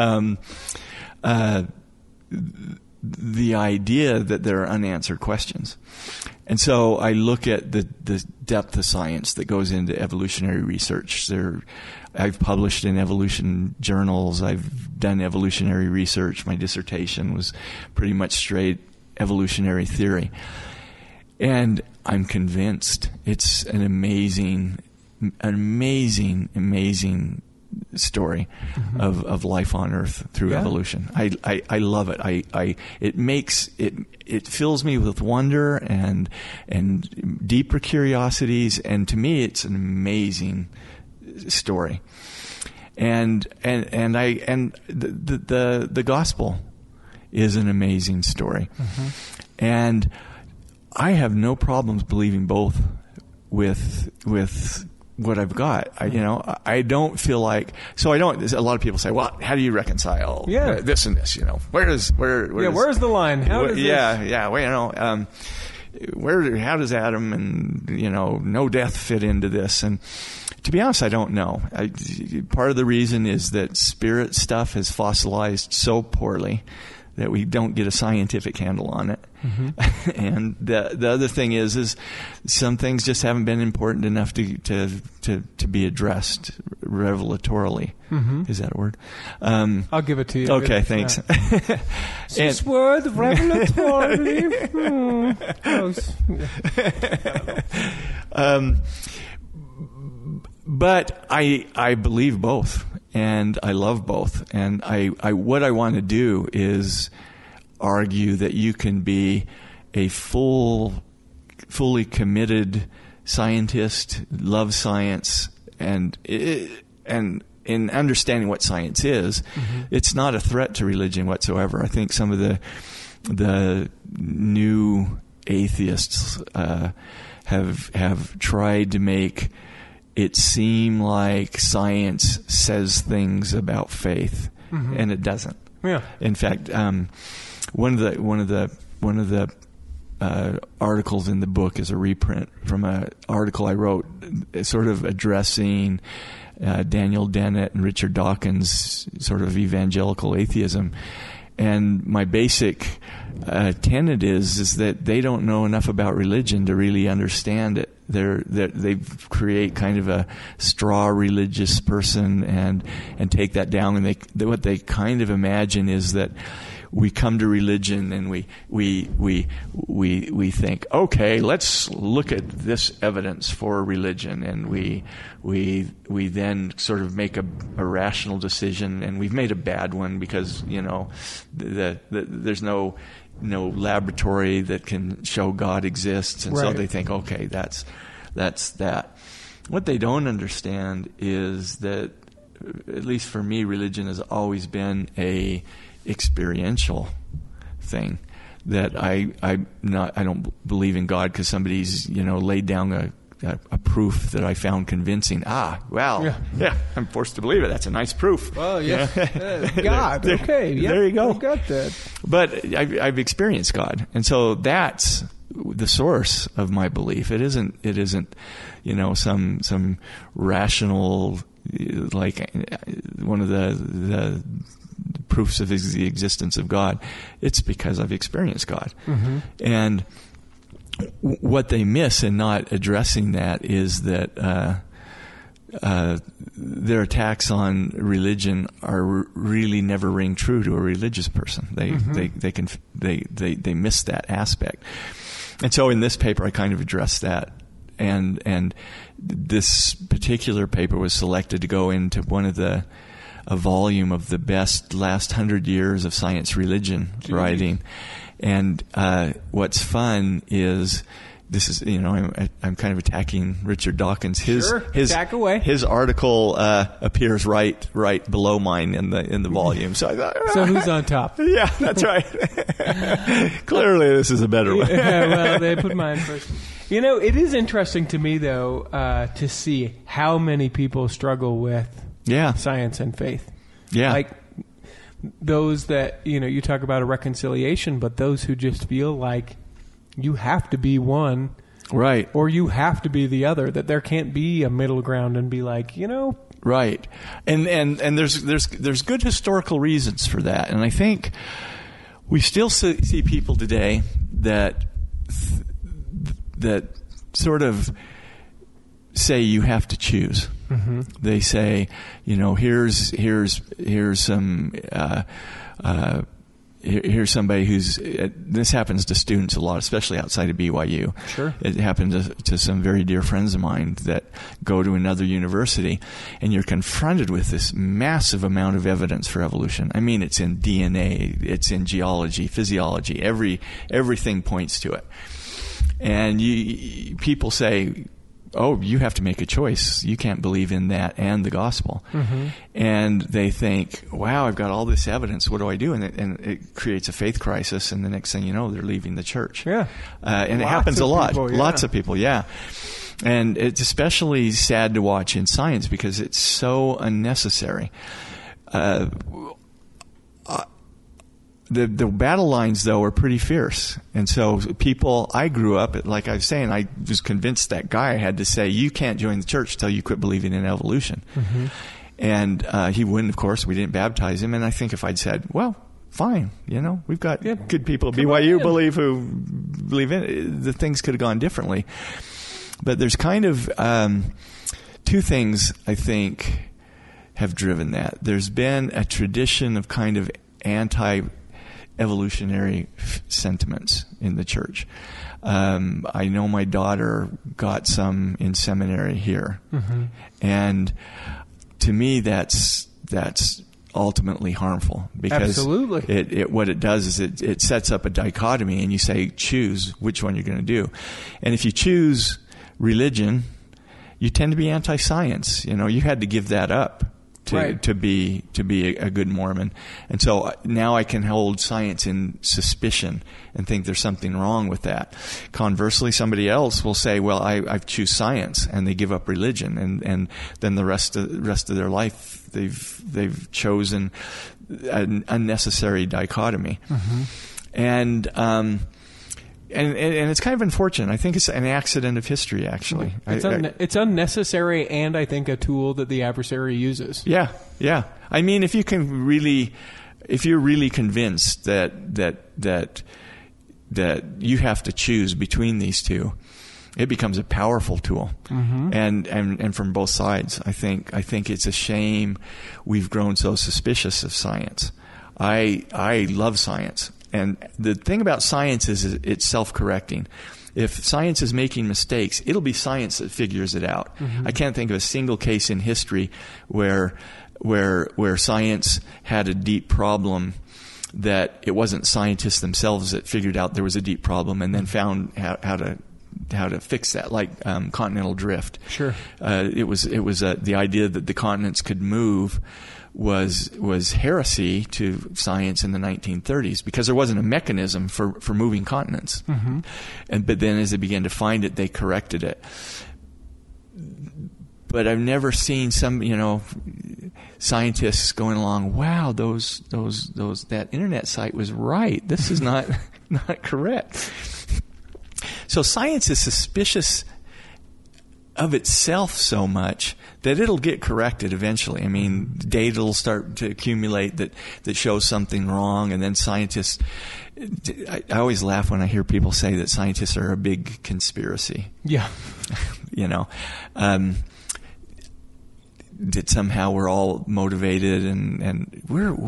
the idea that there are unanswered questions. And so I look at the depth of science that goes into evolutionary research. I've published in evolution journals. I've done evolutionary research. My dissertation was pretty much straight evolutionary theory. And I'm convinced it's an amazing story of life on Earth through evolution. I love it. It fills me with wonder and deeper curiosities, and to me it's an amazing story. And the gospel is an amazing story. And I have no problems believing both with what I've got. I don't feel like, a lot of people say, well, how do you reconcile this and this, where's the line? How does how does Adam and, no death fit into this? And to be honest, I don't know. Part of the reason is that spirit stuff has fossilized so poorly that we don't get a scientific handle on it. And the other thing is some things just haven't been important enough to be addressed revelatorily. Is that a word? I'll give it to you. Okay, thanks. This word, revelatorily. But I believe both, and I love both, and what I want to do is argue that you can be a fully committed scientist, love science, and in understanding what science is, it's not a threat to religion whatsoever. I think some of the new atheists have tried to make it seem like science says things about faith, and it doesn't. Yeah. In fact, one of the articles in the book is a reprint from an article I wrote, sort of addressing Daniel Dennett and Richard Dawkins' sort of evangelical atheism. And my basic tenet is that they don't know enough about religion to really understand it. They create kind of a straw religious person and take that down. And what they kind of imagine is that we come to religion and we think, okay, let's look at this evidence for religion, and we then sort of make a rational decision, and we've made a bad one because there's no laboratory that can show God exists, and so they think, okay, that's that. What they don't understand is that, at least for me, religion has always been a experiential thing. That I don't believe in God because somebody's laid down a proof that I found convincing. Yeah, I'm forced to believe it. That's a nice proof. Well, yeah, God. Okay, yeah, there you go. I got that. But I've experienced God, and so that's the source of my belief. It isn't some rational, like one of the proofs of the existence of God. It's because I've experienced God. And what they miss in not addressing that is that their attacks on religion are really never ring true to a religious person. They miss that aspect. And so in this paper I kind of address that and this particular paper was selected to go into a volume of the best last 100 years of science religion writing. And what's fun is, this is, I'm kind of attacking Richard Dawkins. Attack away. His article appears right below mine in the volume. So I thought, so who's on top? Yeah, that's right. Clearly, this is a better one. Yeah, well, they put mine first. It is interesting to me, though, to see how many people struggle with science and faith. Yeah. Like those that, you talk about a reconciliation, but those who just feel like you have to be one, right, or you have to be the other, that there can't be a middle ground and be like, right. And there's good historical reasons for that. And I think we still see people today that sort of say you have to choose. Mm-hmm. They say, here's some here's somebody who's, this happens to students a lot, especially outside of BYU. Sure. It happened to some very dear friends of mine that go to another university, and you're confronted with this massive amount of evidence for evolution. I mean, it's in DNA, it's in geology, physiology, everything points to it. And people say, oh, you have to make a choice. You can't believe in that and the gospel. Mm-hmm. And they think, wow, I've got all this evidence. What do I do? And it creates a faith crisis. And the next thing you know, they're leaving the church. Yeah. And it happens a lot. People, yeah. Lots of people, yeah. And it's especially sad to watch in science because it's so unnecessary. The battle lines, though, are pretty fierce. And so I grew up, like I was saying, I was convinced that guy had to say, you can't join the church until you quit believing in evolution. Mm-hmm. And he wouldn't, of course. We didn't baptize him. And I think if I'd said, well, fine, we've got good people at BYU who believe in it, the things could have gone differently. But there's kind of two things I think have driven that. There's been a tradition of kind of anti-evolutionary sentiments in the church. I know my daughter got some in seminary here. Mm-hmm. And to me, that's ultimately harmful because absolutely. What it does is it sets up a dichotomy, and you say, choose which one you're going to do. And if you choose religion, you tend to be anti-science. You had to give that up to be a good Mormon. And so now I can hold science in suspicion and think there's something wrong with that. Conversely, somebody else will say, well, I choose science, and they give up religion, and then the rest of their life they've chosen an unnecessary dichotomy. Mm-hmm. And it's kind of unfortunate. I think it's an accident of history, actually. It's unnecessary, and I think a tool that the adversary uses. Yeah. I mean, if you're really convinced that you have to choose between these two, it becomes a powerful tool. Mm-hmm. And from both sides, I think it's a shame we've grown so suspicious of science. I love science. And the thing about science is it's self-correcting. If science is making mistakes, it'll be science that figures it out. Mm-hmm. I can't think of a single case in history where science had a deep problem that it wasn't scientists themselves that figured out there was a deep problem and then found how to fix that, like continental drift. Sure. It was the idea that the continents could move was heresy to science in the 1930s because there wasn't a mechanism for moving continents. Mm-hmm. But then as they began to find it, they corrected it. But I've never seen some, scientists going along, wow, that internet site was right. This is not correct. So science is suspicious of itself so much that it'll get corrected eventually. I mean, data will start to accumulate that shows something wrong, and then scientists. I always laugh when I hear people say that scientists are a big conspiracy. Yeah. somehow we're all motivated, and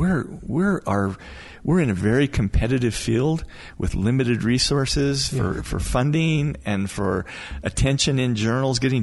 we're in a very competitive field with limited resources for funding and for attention in journals. Getting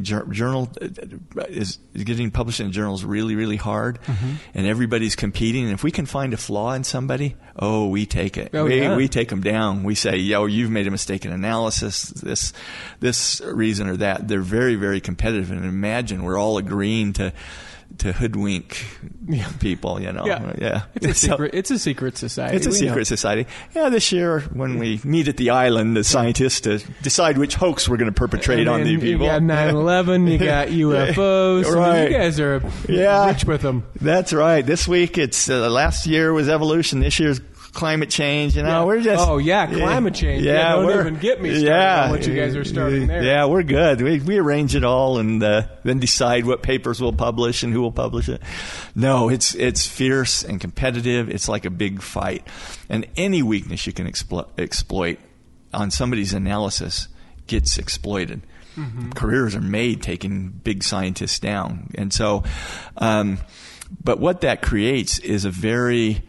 getting published in journals really, really hard, and everybody's competing. And if we can find a flaw in somebody, we take it. We take them down. We say, you've made a mistake in analysis, this reason or that. They're very, very competitive. And imagine we're all agreeing to hoodwink people, Yeah. It's a secret society. It's a secret society. Yeah, this year when we meet at the island, the scientists to decide which hoax we're going to perpetrate on the people. You got 9/11, you got UFOs. Right. You guys are rich with them. That's right. This week, it's last year was evolution. This year's climate change. We're just... climate change. Don't even get me started on what you guys are starting there. Yeah, we're good. We arrange it all and then decide what papers we'll publish and who will publish it. No, it's fierce and competitive. It's like a big fight. And any weakness you can exploit on somebody's analysis gets exploited. Careers are made taking big scientists down. And so, but what that creates is a very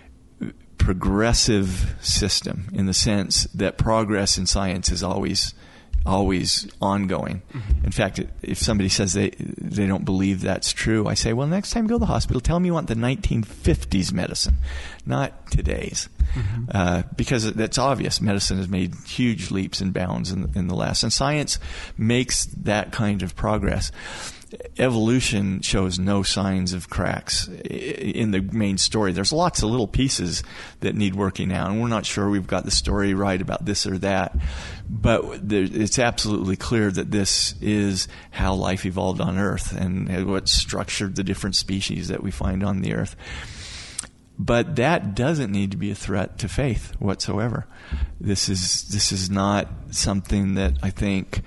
progressive system, in the sense that progress in science is always ongoing. In fact, if somebody says they don't believe that's true, I say, well, next time go to the hospital, tell me you want the 1950s medicine, not today's. Because that's obvious. Medicine has made huge leaps and bounds in the last, and science makes that kind of progress. Evolution shows no signs of cracks in the main story. There's lots of little pieces that need working out, and we're not sure we've got the story right about this or that. But it's absolutely clear that this is how life evolved on Earth and what structured the different species that we find on the Earth. But that doesn't need to be a threat to faith whatsoever. This is not something that I think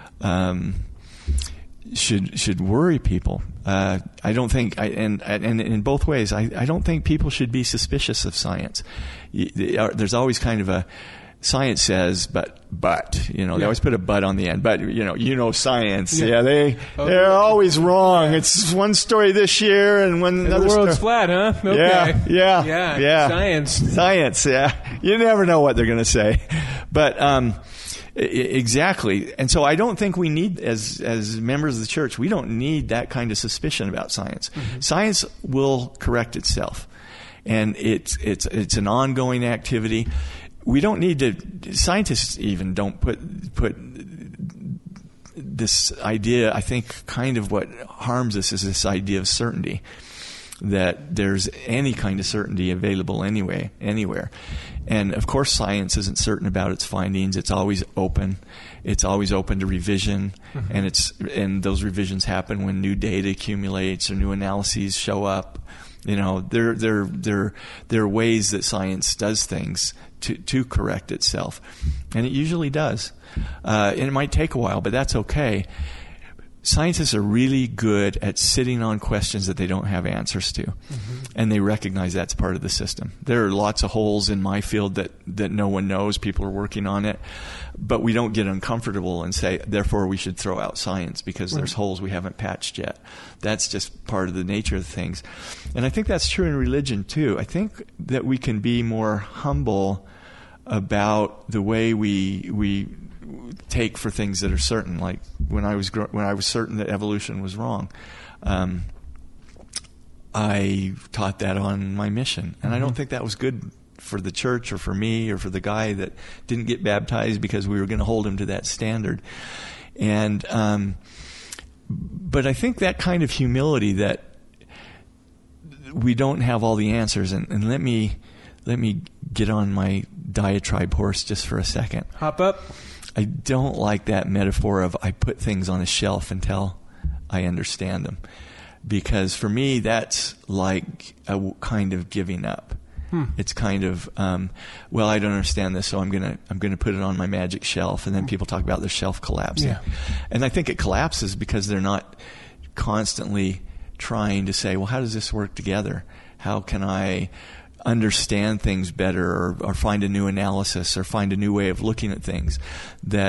should worry people. I don't think, and in both ways, I don't think people should be suspicious of science. There's always kind of a science says, but they always put a but on the end. But science, they're always wrong. It's one story this year and when another. The world's flat, huh? Okay. Yeah. Science. Yeah. You never know what they're going to say, but. Exactly. And so I don't think we need, as members of the church, we don't need that kind of suspicion about science. Science will correct itself. And it's an ongoing activity. We don't need to, scientists even don't put this idea, I think kind of what harms us is this idea of certainty, that there's any kind of certainty available anywhere. And of course, science isn't certain about its findings. It's always open. It's always open to revision, and those revisions happen when new data accumulates or new analyses show up. There are ways that science does things to correct itself, and it usually does. And it might take a while, but that's okay. Scientists are really good at sitting on questions that they don't have answers to, and they recognize that's part of the system. There are lots of holes in my field that no one knows. People are working on it, but we don't get uncomfortable and say, therefore, we should throw out science because there's holes we haven't patched yet. That's just part of the nature of things. And I think that's true in religion, too. I think that we can be more humble about the way we take for things that are certain. Like when I was certain that evolution was wrong, I taught that on my mission, and I don't think that was good for the church or for me or for the guy that didn't get baptized because we were going to hold him to that standard. And but I think that kind of humility, that we don't have all the answers, and let me get on my diatribe horse just for a second. Hop up. I don't like that metaphor of I put things on a shelf until I understand them, because for me that's like a kind of giving up. It's kind of well, I don't understand this, so I'm gonna put it on my magic shelf, and then people talk about their shelf collapsing, and I think it collapses because they're not constantly trying to say, well, how does this work together? How can I understand things better, or find a new analysis, or find a new way of looking at things that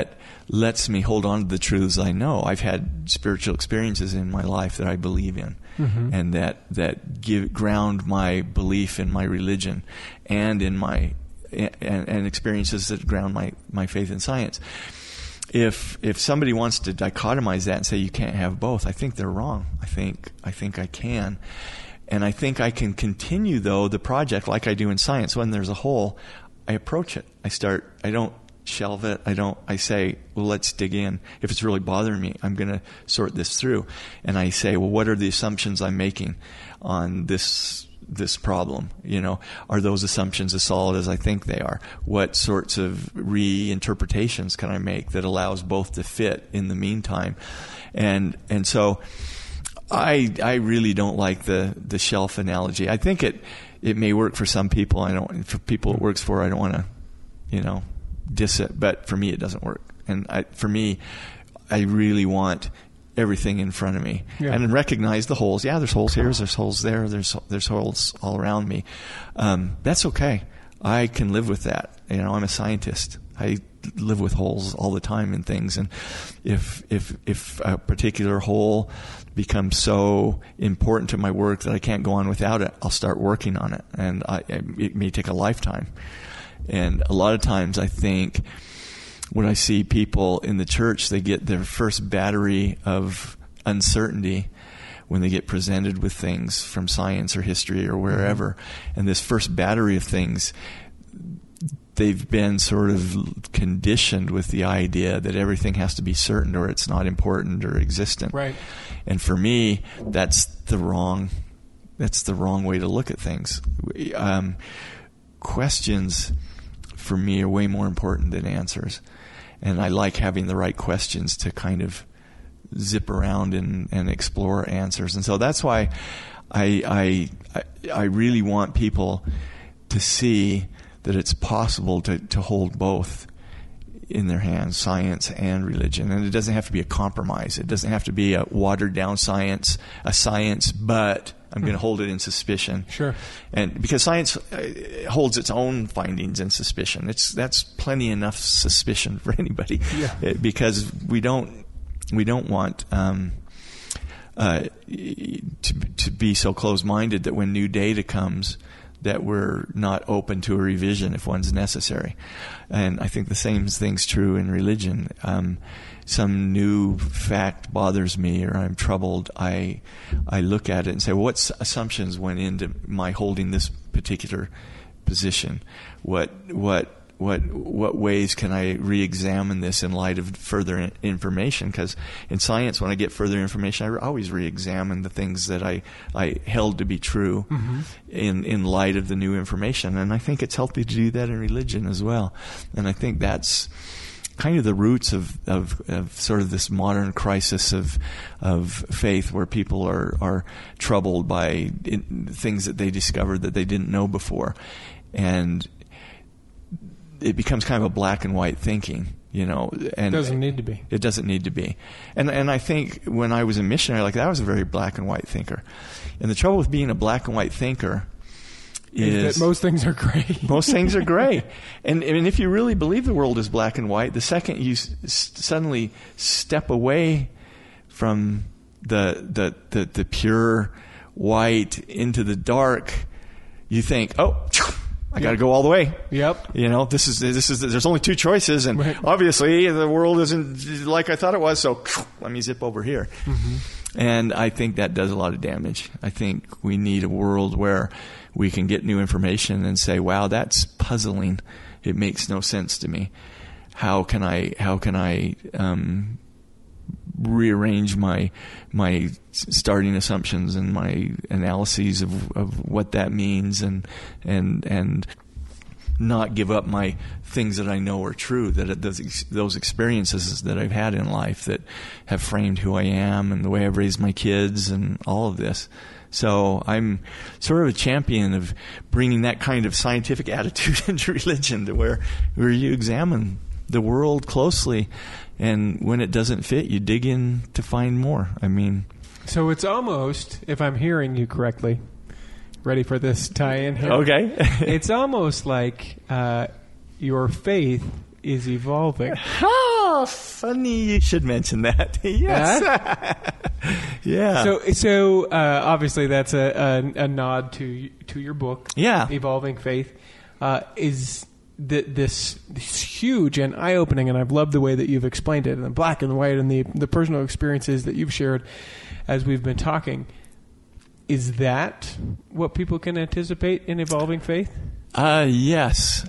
lets me hold on to the truths I know. I've had spiritual experiences in my life that I believe in, and that ground my belief in my religion, and in my and experiences that ground my faith in science. If somebody wants to dichotomize that and say you can't have both, I think they're wrong. I think I can. And I think I can continue, though, the project like I do in science. When there's a hole, I approach it. I don't shelve it. I say, well, let's dig in. If it's really bothering me, I'm going to sort this through. And I say, well, what are the assumptions I'm making on this problem? Are those assumptions as solid as I think they are? What sorts of reinterpretations can I make that allows both to fit in the meantime? And so I really don't like the shelf analogy. I think it may work for some people. For people it works for, I don't want to, diss it. But for me, it doesn't work. And for me, I really want everything in front of me and recognize the holes. Yeah, there's holes here. There's holes there. There's holes all around me. That's okay. I can live with that. I'm a scientist. I live with holes all the time in things, and if a particular hole becomes so important to my work that I can't go on without it, I'll start working on it, and it may take a lifetime. And a lot of times, I think when I see people in the church, they get their first battery of uncertainty when they get presented with things from science or history or wherever, and this first battery of things, they've been sort of conditioned with the idea that everything has to be certain or it's not important or existent. Right. And for me, that's the wrong way to look at things. Questions for me are way more important than answers. And I like having the right questions to kind of zip around and explore answers. And so that's why I really want people to see that it's possible to hold both in their hands, science and religion. And it doesn't have to be a compromise. It doesn't have to be a watered-down science, but I'm going to hold it in suspicion. Sure. And because science holds its own findings in suspicion. That's plenty enough suspicion for anybody. Yeah. Because we don't want to be so closed-minded that when new data comes, that we're not open to a revision if one's necessary. And I think the same thing's true in religion. Some new fact bothers me or I'm troubled, I look at it and say, well, what assumptions went into my holding this particular position? What ways can I re-examine this in light of further information? Because in science, when I get further information, I always re-examine the things that I held to be true in light of the new information. And I think it's healthy to do that in religion as well. And I think that's kind of the roots of sort of this modern crisis of faith, where people are troubled by things that they discovered that they didn't know before. And it becomes kind of a black and white thinking, and it doesn't need to be. It doesn't need to be. And I think when I was a missionary like that, I was a very black and white thinker. And the trouble with being a black and white thinker is that most things are gray. Most things are gray. And if you really believe the world is black and white, the second you suddenly step away from the pure white into the dark, you think, oh, I got to go all the way. Yep. This is. There's only two choices, and obviously the world isn't like I thought it was. So let me zip over here. And I think that does a lot of damage. I think we need a world where we can get new information and say, "Wow, that's puzzling. It makes no sense to me. How can I rearrange my starting assumptions and my analyses of what that means, and not give up my things that I know are true, that those experiences that I've had in life that have framed who I am and the way I've raised my kids and all of this." So I'm sort of a champion of bringing that kind of scientific attitude into religion, to where you examine the world closely, and when it doesn't fit, you dig in to find more. So it's almost, if I'm hearing you correctly, ready for this tie-in here? Okay. It's almost like your faith is evolving. Oh, funny you should mention that. Yes. Yeah. So obviously that's a nod to your book. Yeah. Evolving Faith is this huge and eye-opening, and I've loved the way that you've explained it, and the black and white, and the personal experiences that you've shared as we've been talking. Is that what people can anticipate in Evolving Faith? Yes.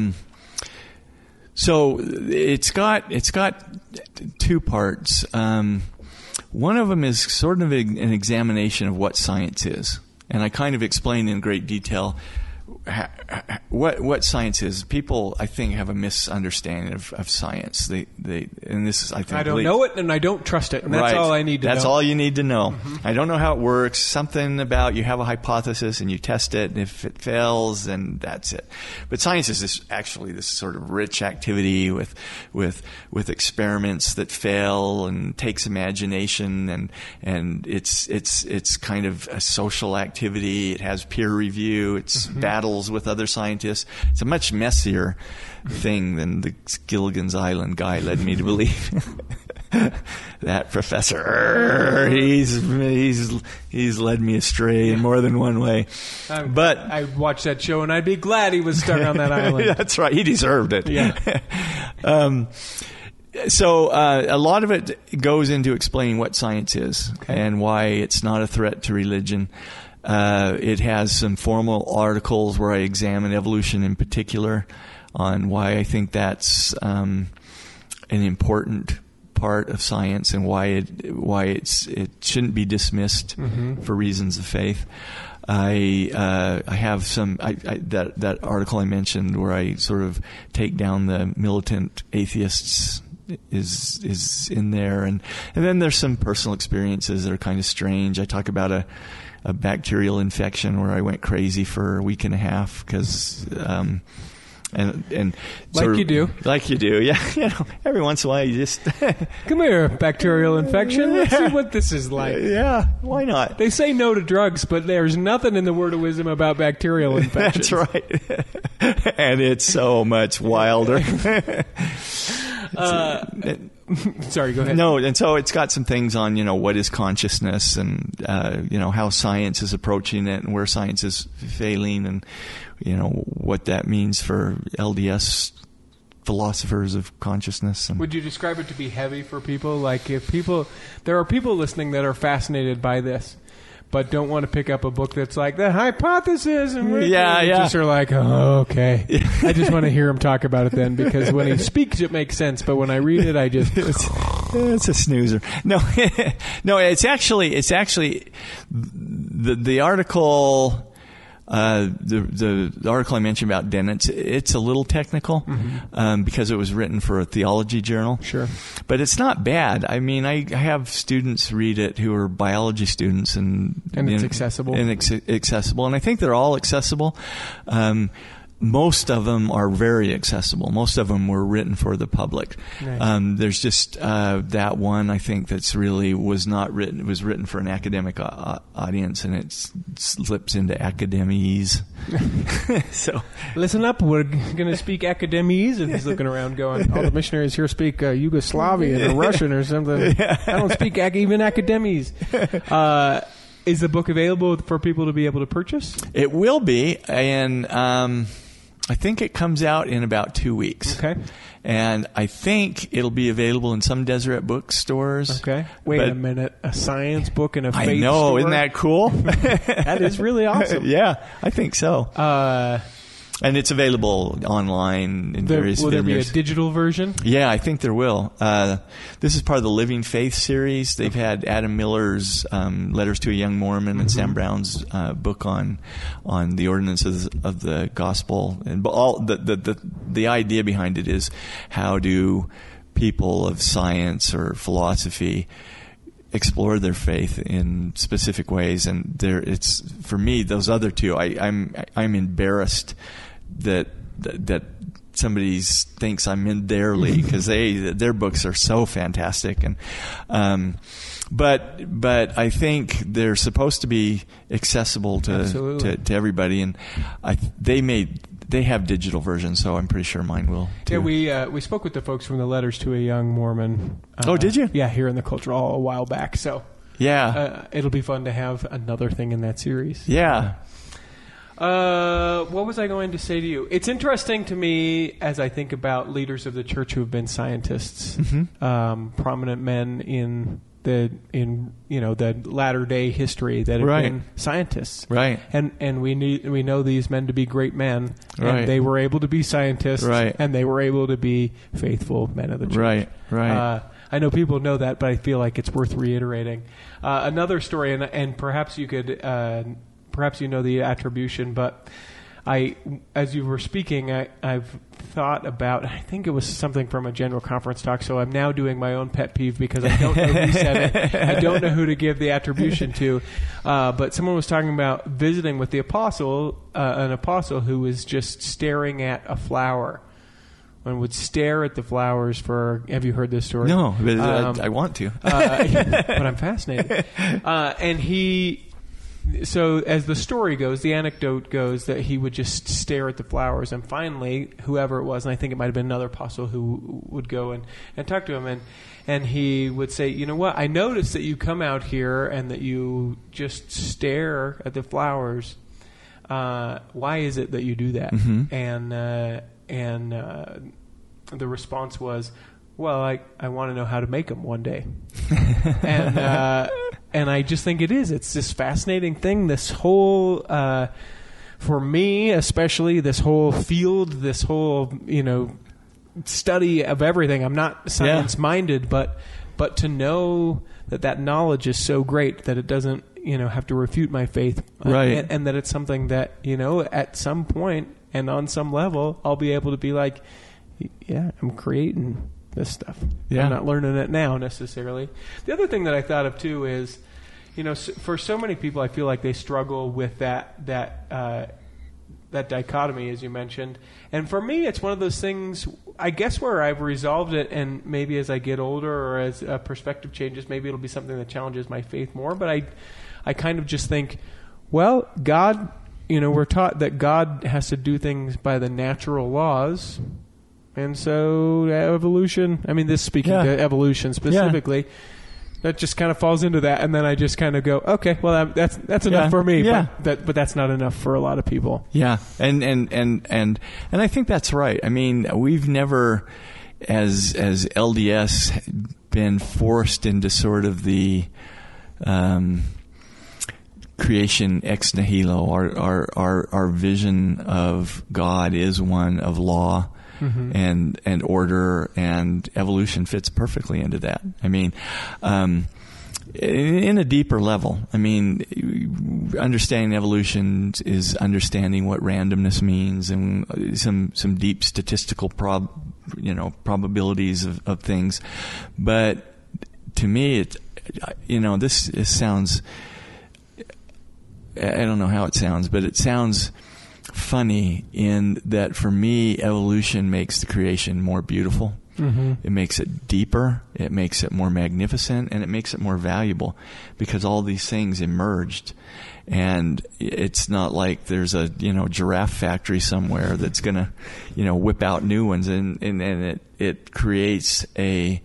So it's got two parts. One of them is sort of an examination of what science is, and I kind of explain in great detail what science is. People, I think, have a misunderstanding of science. They and this is, I think, I don't know it and I don't trust it, and that's right. all I need to know. That's all you need to know. I don't know how it works. Something about you have a hypothesis and you test it, and if it fails, then that's it. But science is this sort of rich activity with experiments that fail and takes imagination, and it's kind of a social activity. It has peer review. It's battles with other scientists. It's a much messier thing than the Gilligan's Island guy led me to believe. That professor, he's led me astray in more than one way. But I watched that show, and I'd be glad he was stuck on that island. That's right. He deserved it. Yeah. So a lot of it goes into explaining what science is and why it's not a threat to religion. It has some formal articles where I examine evolution in particular, on why I think that's an important part of science and why it shouldn't be dismissed for reasons of faith. I have some that article I mentioned where I sort of take down the militant atheists is in there, and then there's some personal experiences that are kind of strange. I talk about a bacterial infection where I went crazy for a week and a half because and like you do, yeah. Every once in a while you just come here, bacterial infection. Let's see what this is like. Yeah, why not? They say no to drugs, but there's nothing in the Word of Wisdom about bacterial infections. That's right, and it's so much wilder. Sorry, go ahead. No, and so it's got some things on, what is consciousness and, how science is approaching it and where science is failing and, what that means for LDS philosophers of consciousness. And would you describe it to be heavy for people? Like there are people listening that are fascinated by this, but don't want to pick up a book that's like the hypothesis, and just are like, oh, okay. I just want to hear him talk about it then, because when he speaks, it makes sense, but when I read it, I just it's a snoozer. No, no, it's actually the article. The article I mentioned about Dennett, it's a little technical because it was written for a theology journal. Sure. But it's not bad. I mean, I have students read it who are biology students, and it's accessible. And accessible. And I think they're all accessible. Most of them are very accessible. Most of them were written for the public. Nice. There's just that one, I think, that's really was not written. It was written for an academic audience, and it slips into academese. So listen up, we're going to speak academese. And he's looking around going, all the missionaries here speak Yugoslavian or Russian or something. I don't speak even academese. Is the book available for people to be able to purchase? It will be, and I think it comes out in about 2 weeks. Okay. And I think it'll be available in some Deseret bookstores. Okay. Wait a minute. A science book and a faith I know. store? Isn't that cool? That is really awesome. Yeah, I think so. And it's available online in various Will there be a vendors. digital version? Yeah, I think there will. This is part of the Living Faith series. They've had Adam Miller's Letters to a Young Mormon and Sam Brown's book on the ordinances of the gospel. And all the idea behind it is, how do people of science or philosophy explore their faith in specific ways? And it's for me, those other two, I'm embarrassed that somebody thinks I'm in their league, because their books are so fantastic. And but I think they're supposed to be accessible to everybody, and they have digital versions, so I'm pretty sure mine will too. Yeah, we spoke with the folks from the Letters to a Young Mormon. Oh, did you? Yeah, here in the Cultural Hall a while back. So yeah, it'll be fun to have another thing in that series. Yeah. What was I going to say to you? It's interesting to me as I think about leaders of the church who have been scientists, prominent men in the latter day history that have been scientists, right? And we know these men to be great men, right? And they were able to be scientists, right? And they were able to be faithful men of the church, right? I know people know that, but I feel like it's worth reiterating. Another story, and perhaps you could. Perhaps you know the attribution, but as you were speaking, I've thought about, I think it was something from a general conference talk, so I'm now doing my own pet peeve because I don't know who said it. I don't know who to give the attribution to. But someone was talking about visiting with the apostle, an apostle who was just staring at a flower. One would stare at the flowers for, have you heard this story? No, but I want to. But I'm fascinated. And so as the story goes, the anecdote goes that he would just stare at the flowers, and finally, whoever it was, and I think it might have been another apostle who would go and talk to him, and he would say, you know what, I noticed that you come out here and that you just stare at the flowers. Why is it that you do that? Mm-hmm. And the response was, well, I want to know how to make them one day. And I just think it's this fascinating thing, this whole, for me especially, this whole field, this whole, study of everything. I'm not science-minded, but to know that knowledge is so great that it doesn't, have to refute my faith. Right. And that it's something that, at some point and on some level, I'll be able to be like, yeah, I'm creating this stuff. Yeah. I'm not learning it now necessarily. The other thing that I thought of too is, for so many people, I feel like they struggle with that dichotomy, as you mentioned. And for me, it's one of those things, I guess, where I've resolved it, and maybe as I get older or as perspective changes, maybe it'll be something that challenges my faith more. But I kind of just think, well, God, we're taught that God has to do things by the natural laws. And so evolution, this speaking to evolution specifically, that just kind of falls into that. And then I just kind of go, okay, well, that's enough for me. Yeah. But that's not enough for a lot of people. Yeah. And I think that's right. We've never, as LDS, been forced into sort of the creation ex nihilo. Our vision of God is one of law. Mm-hmm. and order, and evolution fits perfectly into that. In a deeper level, understanding evolution is understanding what randomness means, and some deep statistical probabilities of things. But to me, this sounds, I don't know how it sounds, but it sounds funny in that for me, evolution makes the creation more beautiful. Mm-hmm. It makes it deeper, it makes it more magnificent, and it makes it more valuable because all these things emerged. And it's not like there's a giraffe factory somewhere that's going to whip out new ones, and it creates a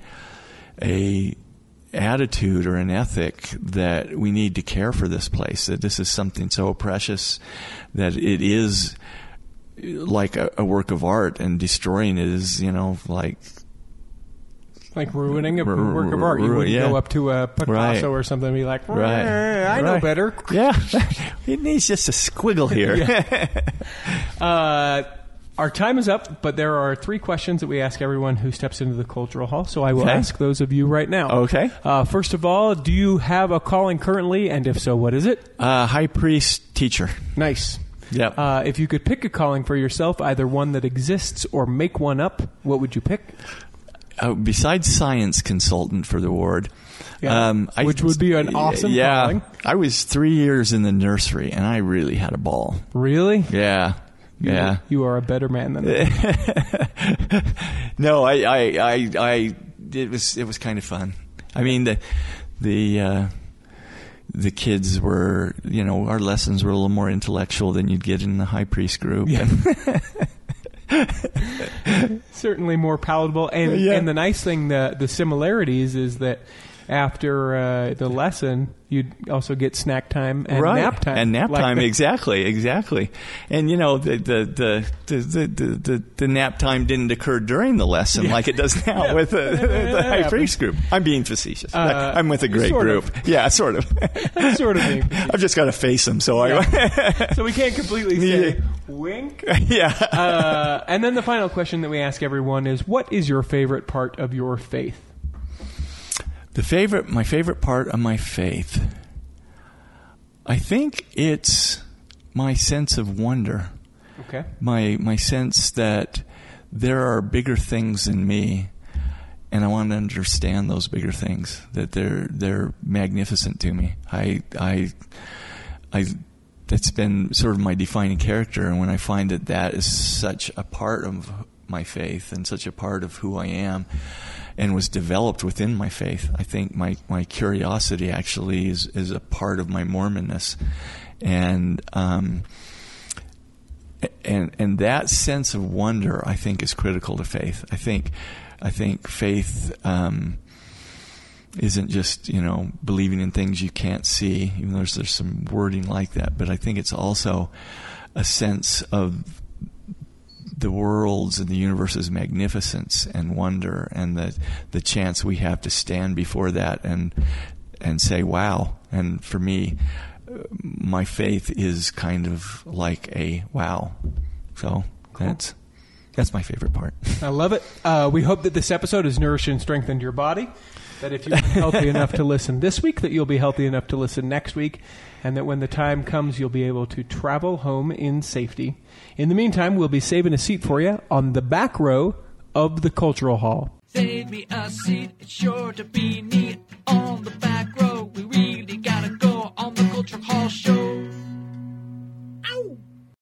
attitude or an ethic that we need to care for this place, that this is something so precious that it is like a work of art, and destroying it is like ruining a work of art. You wouldn't go up to a Picasso or something and be like, I know better. Yeah. It needs just a squiggle here. Our time is up, but there are 3 questions that we ask everyone who steps into the Cultural Hall, so I will ask those of you right now. Okay. First of all, do you have a calling currently, and if so, what is it? High priest teacher. Nice. Yep. If you could pick a calling for yourself, either one that exists or make one up, what would you pick? Besides science consultant for the ward. Yeah. Which would be an awesome calling. I was 3 years in the nursery, and I really had a ball. Really? Yeah. Yeah. You are a better man than I. No, it was kind of fun. I mean, the kids were, our lessons were a little more intellectual than you'd get in the high priest group. Yeah. Certainly more palatable. And the nice thing, the similarities is that after the lesson, you'd also get snack time and nap time. And nap time, exactly. And the nap time didn't occur during the lesson like it does now with the high priest group. I'm being facetious. I'm with a great group. Yeah, sort of. Sort of being facetious. I've just got to face them, so So we can't completely say wink. Yeah. And then the final question that we ask everyone is, what is your favorite part of your faith? My favorite part of my faith, I think it's my sense of wonder. Okay. My sense that there are bigger things in me, and I want to understand those bigger things. That they're magnificent to me. That's been sort of my defining character, and when I find that is such a part of my faith and such a part of who I am, and was developed within my faith. I think my curiosity actually is a part of my Mormonness, and that sense of wonder, I think, is critical to faith. I think faith isn't just believing in things you can't see, even though there's some wording like that. But I think it's also a sense of the world's and the universe's magnificence and wonder, and the chance we have to stand before that and say, wow. And for me, my faith is kind of like a wow. So cool. That's my favorite part. I love it. We hope that this episode has nourished and strengthened your body, that if you're healthy enough to listen this week, that you'll be healthy enough to listen next week, and that when the time comes, you'll be able to travel home in safety. In the meantime, we'll be saving a seat for you on the back row of the Cultural Hall. Save me a seat, it's sure to be neat on the back row. We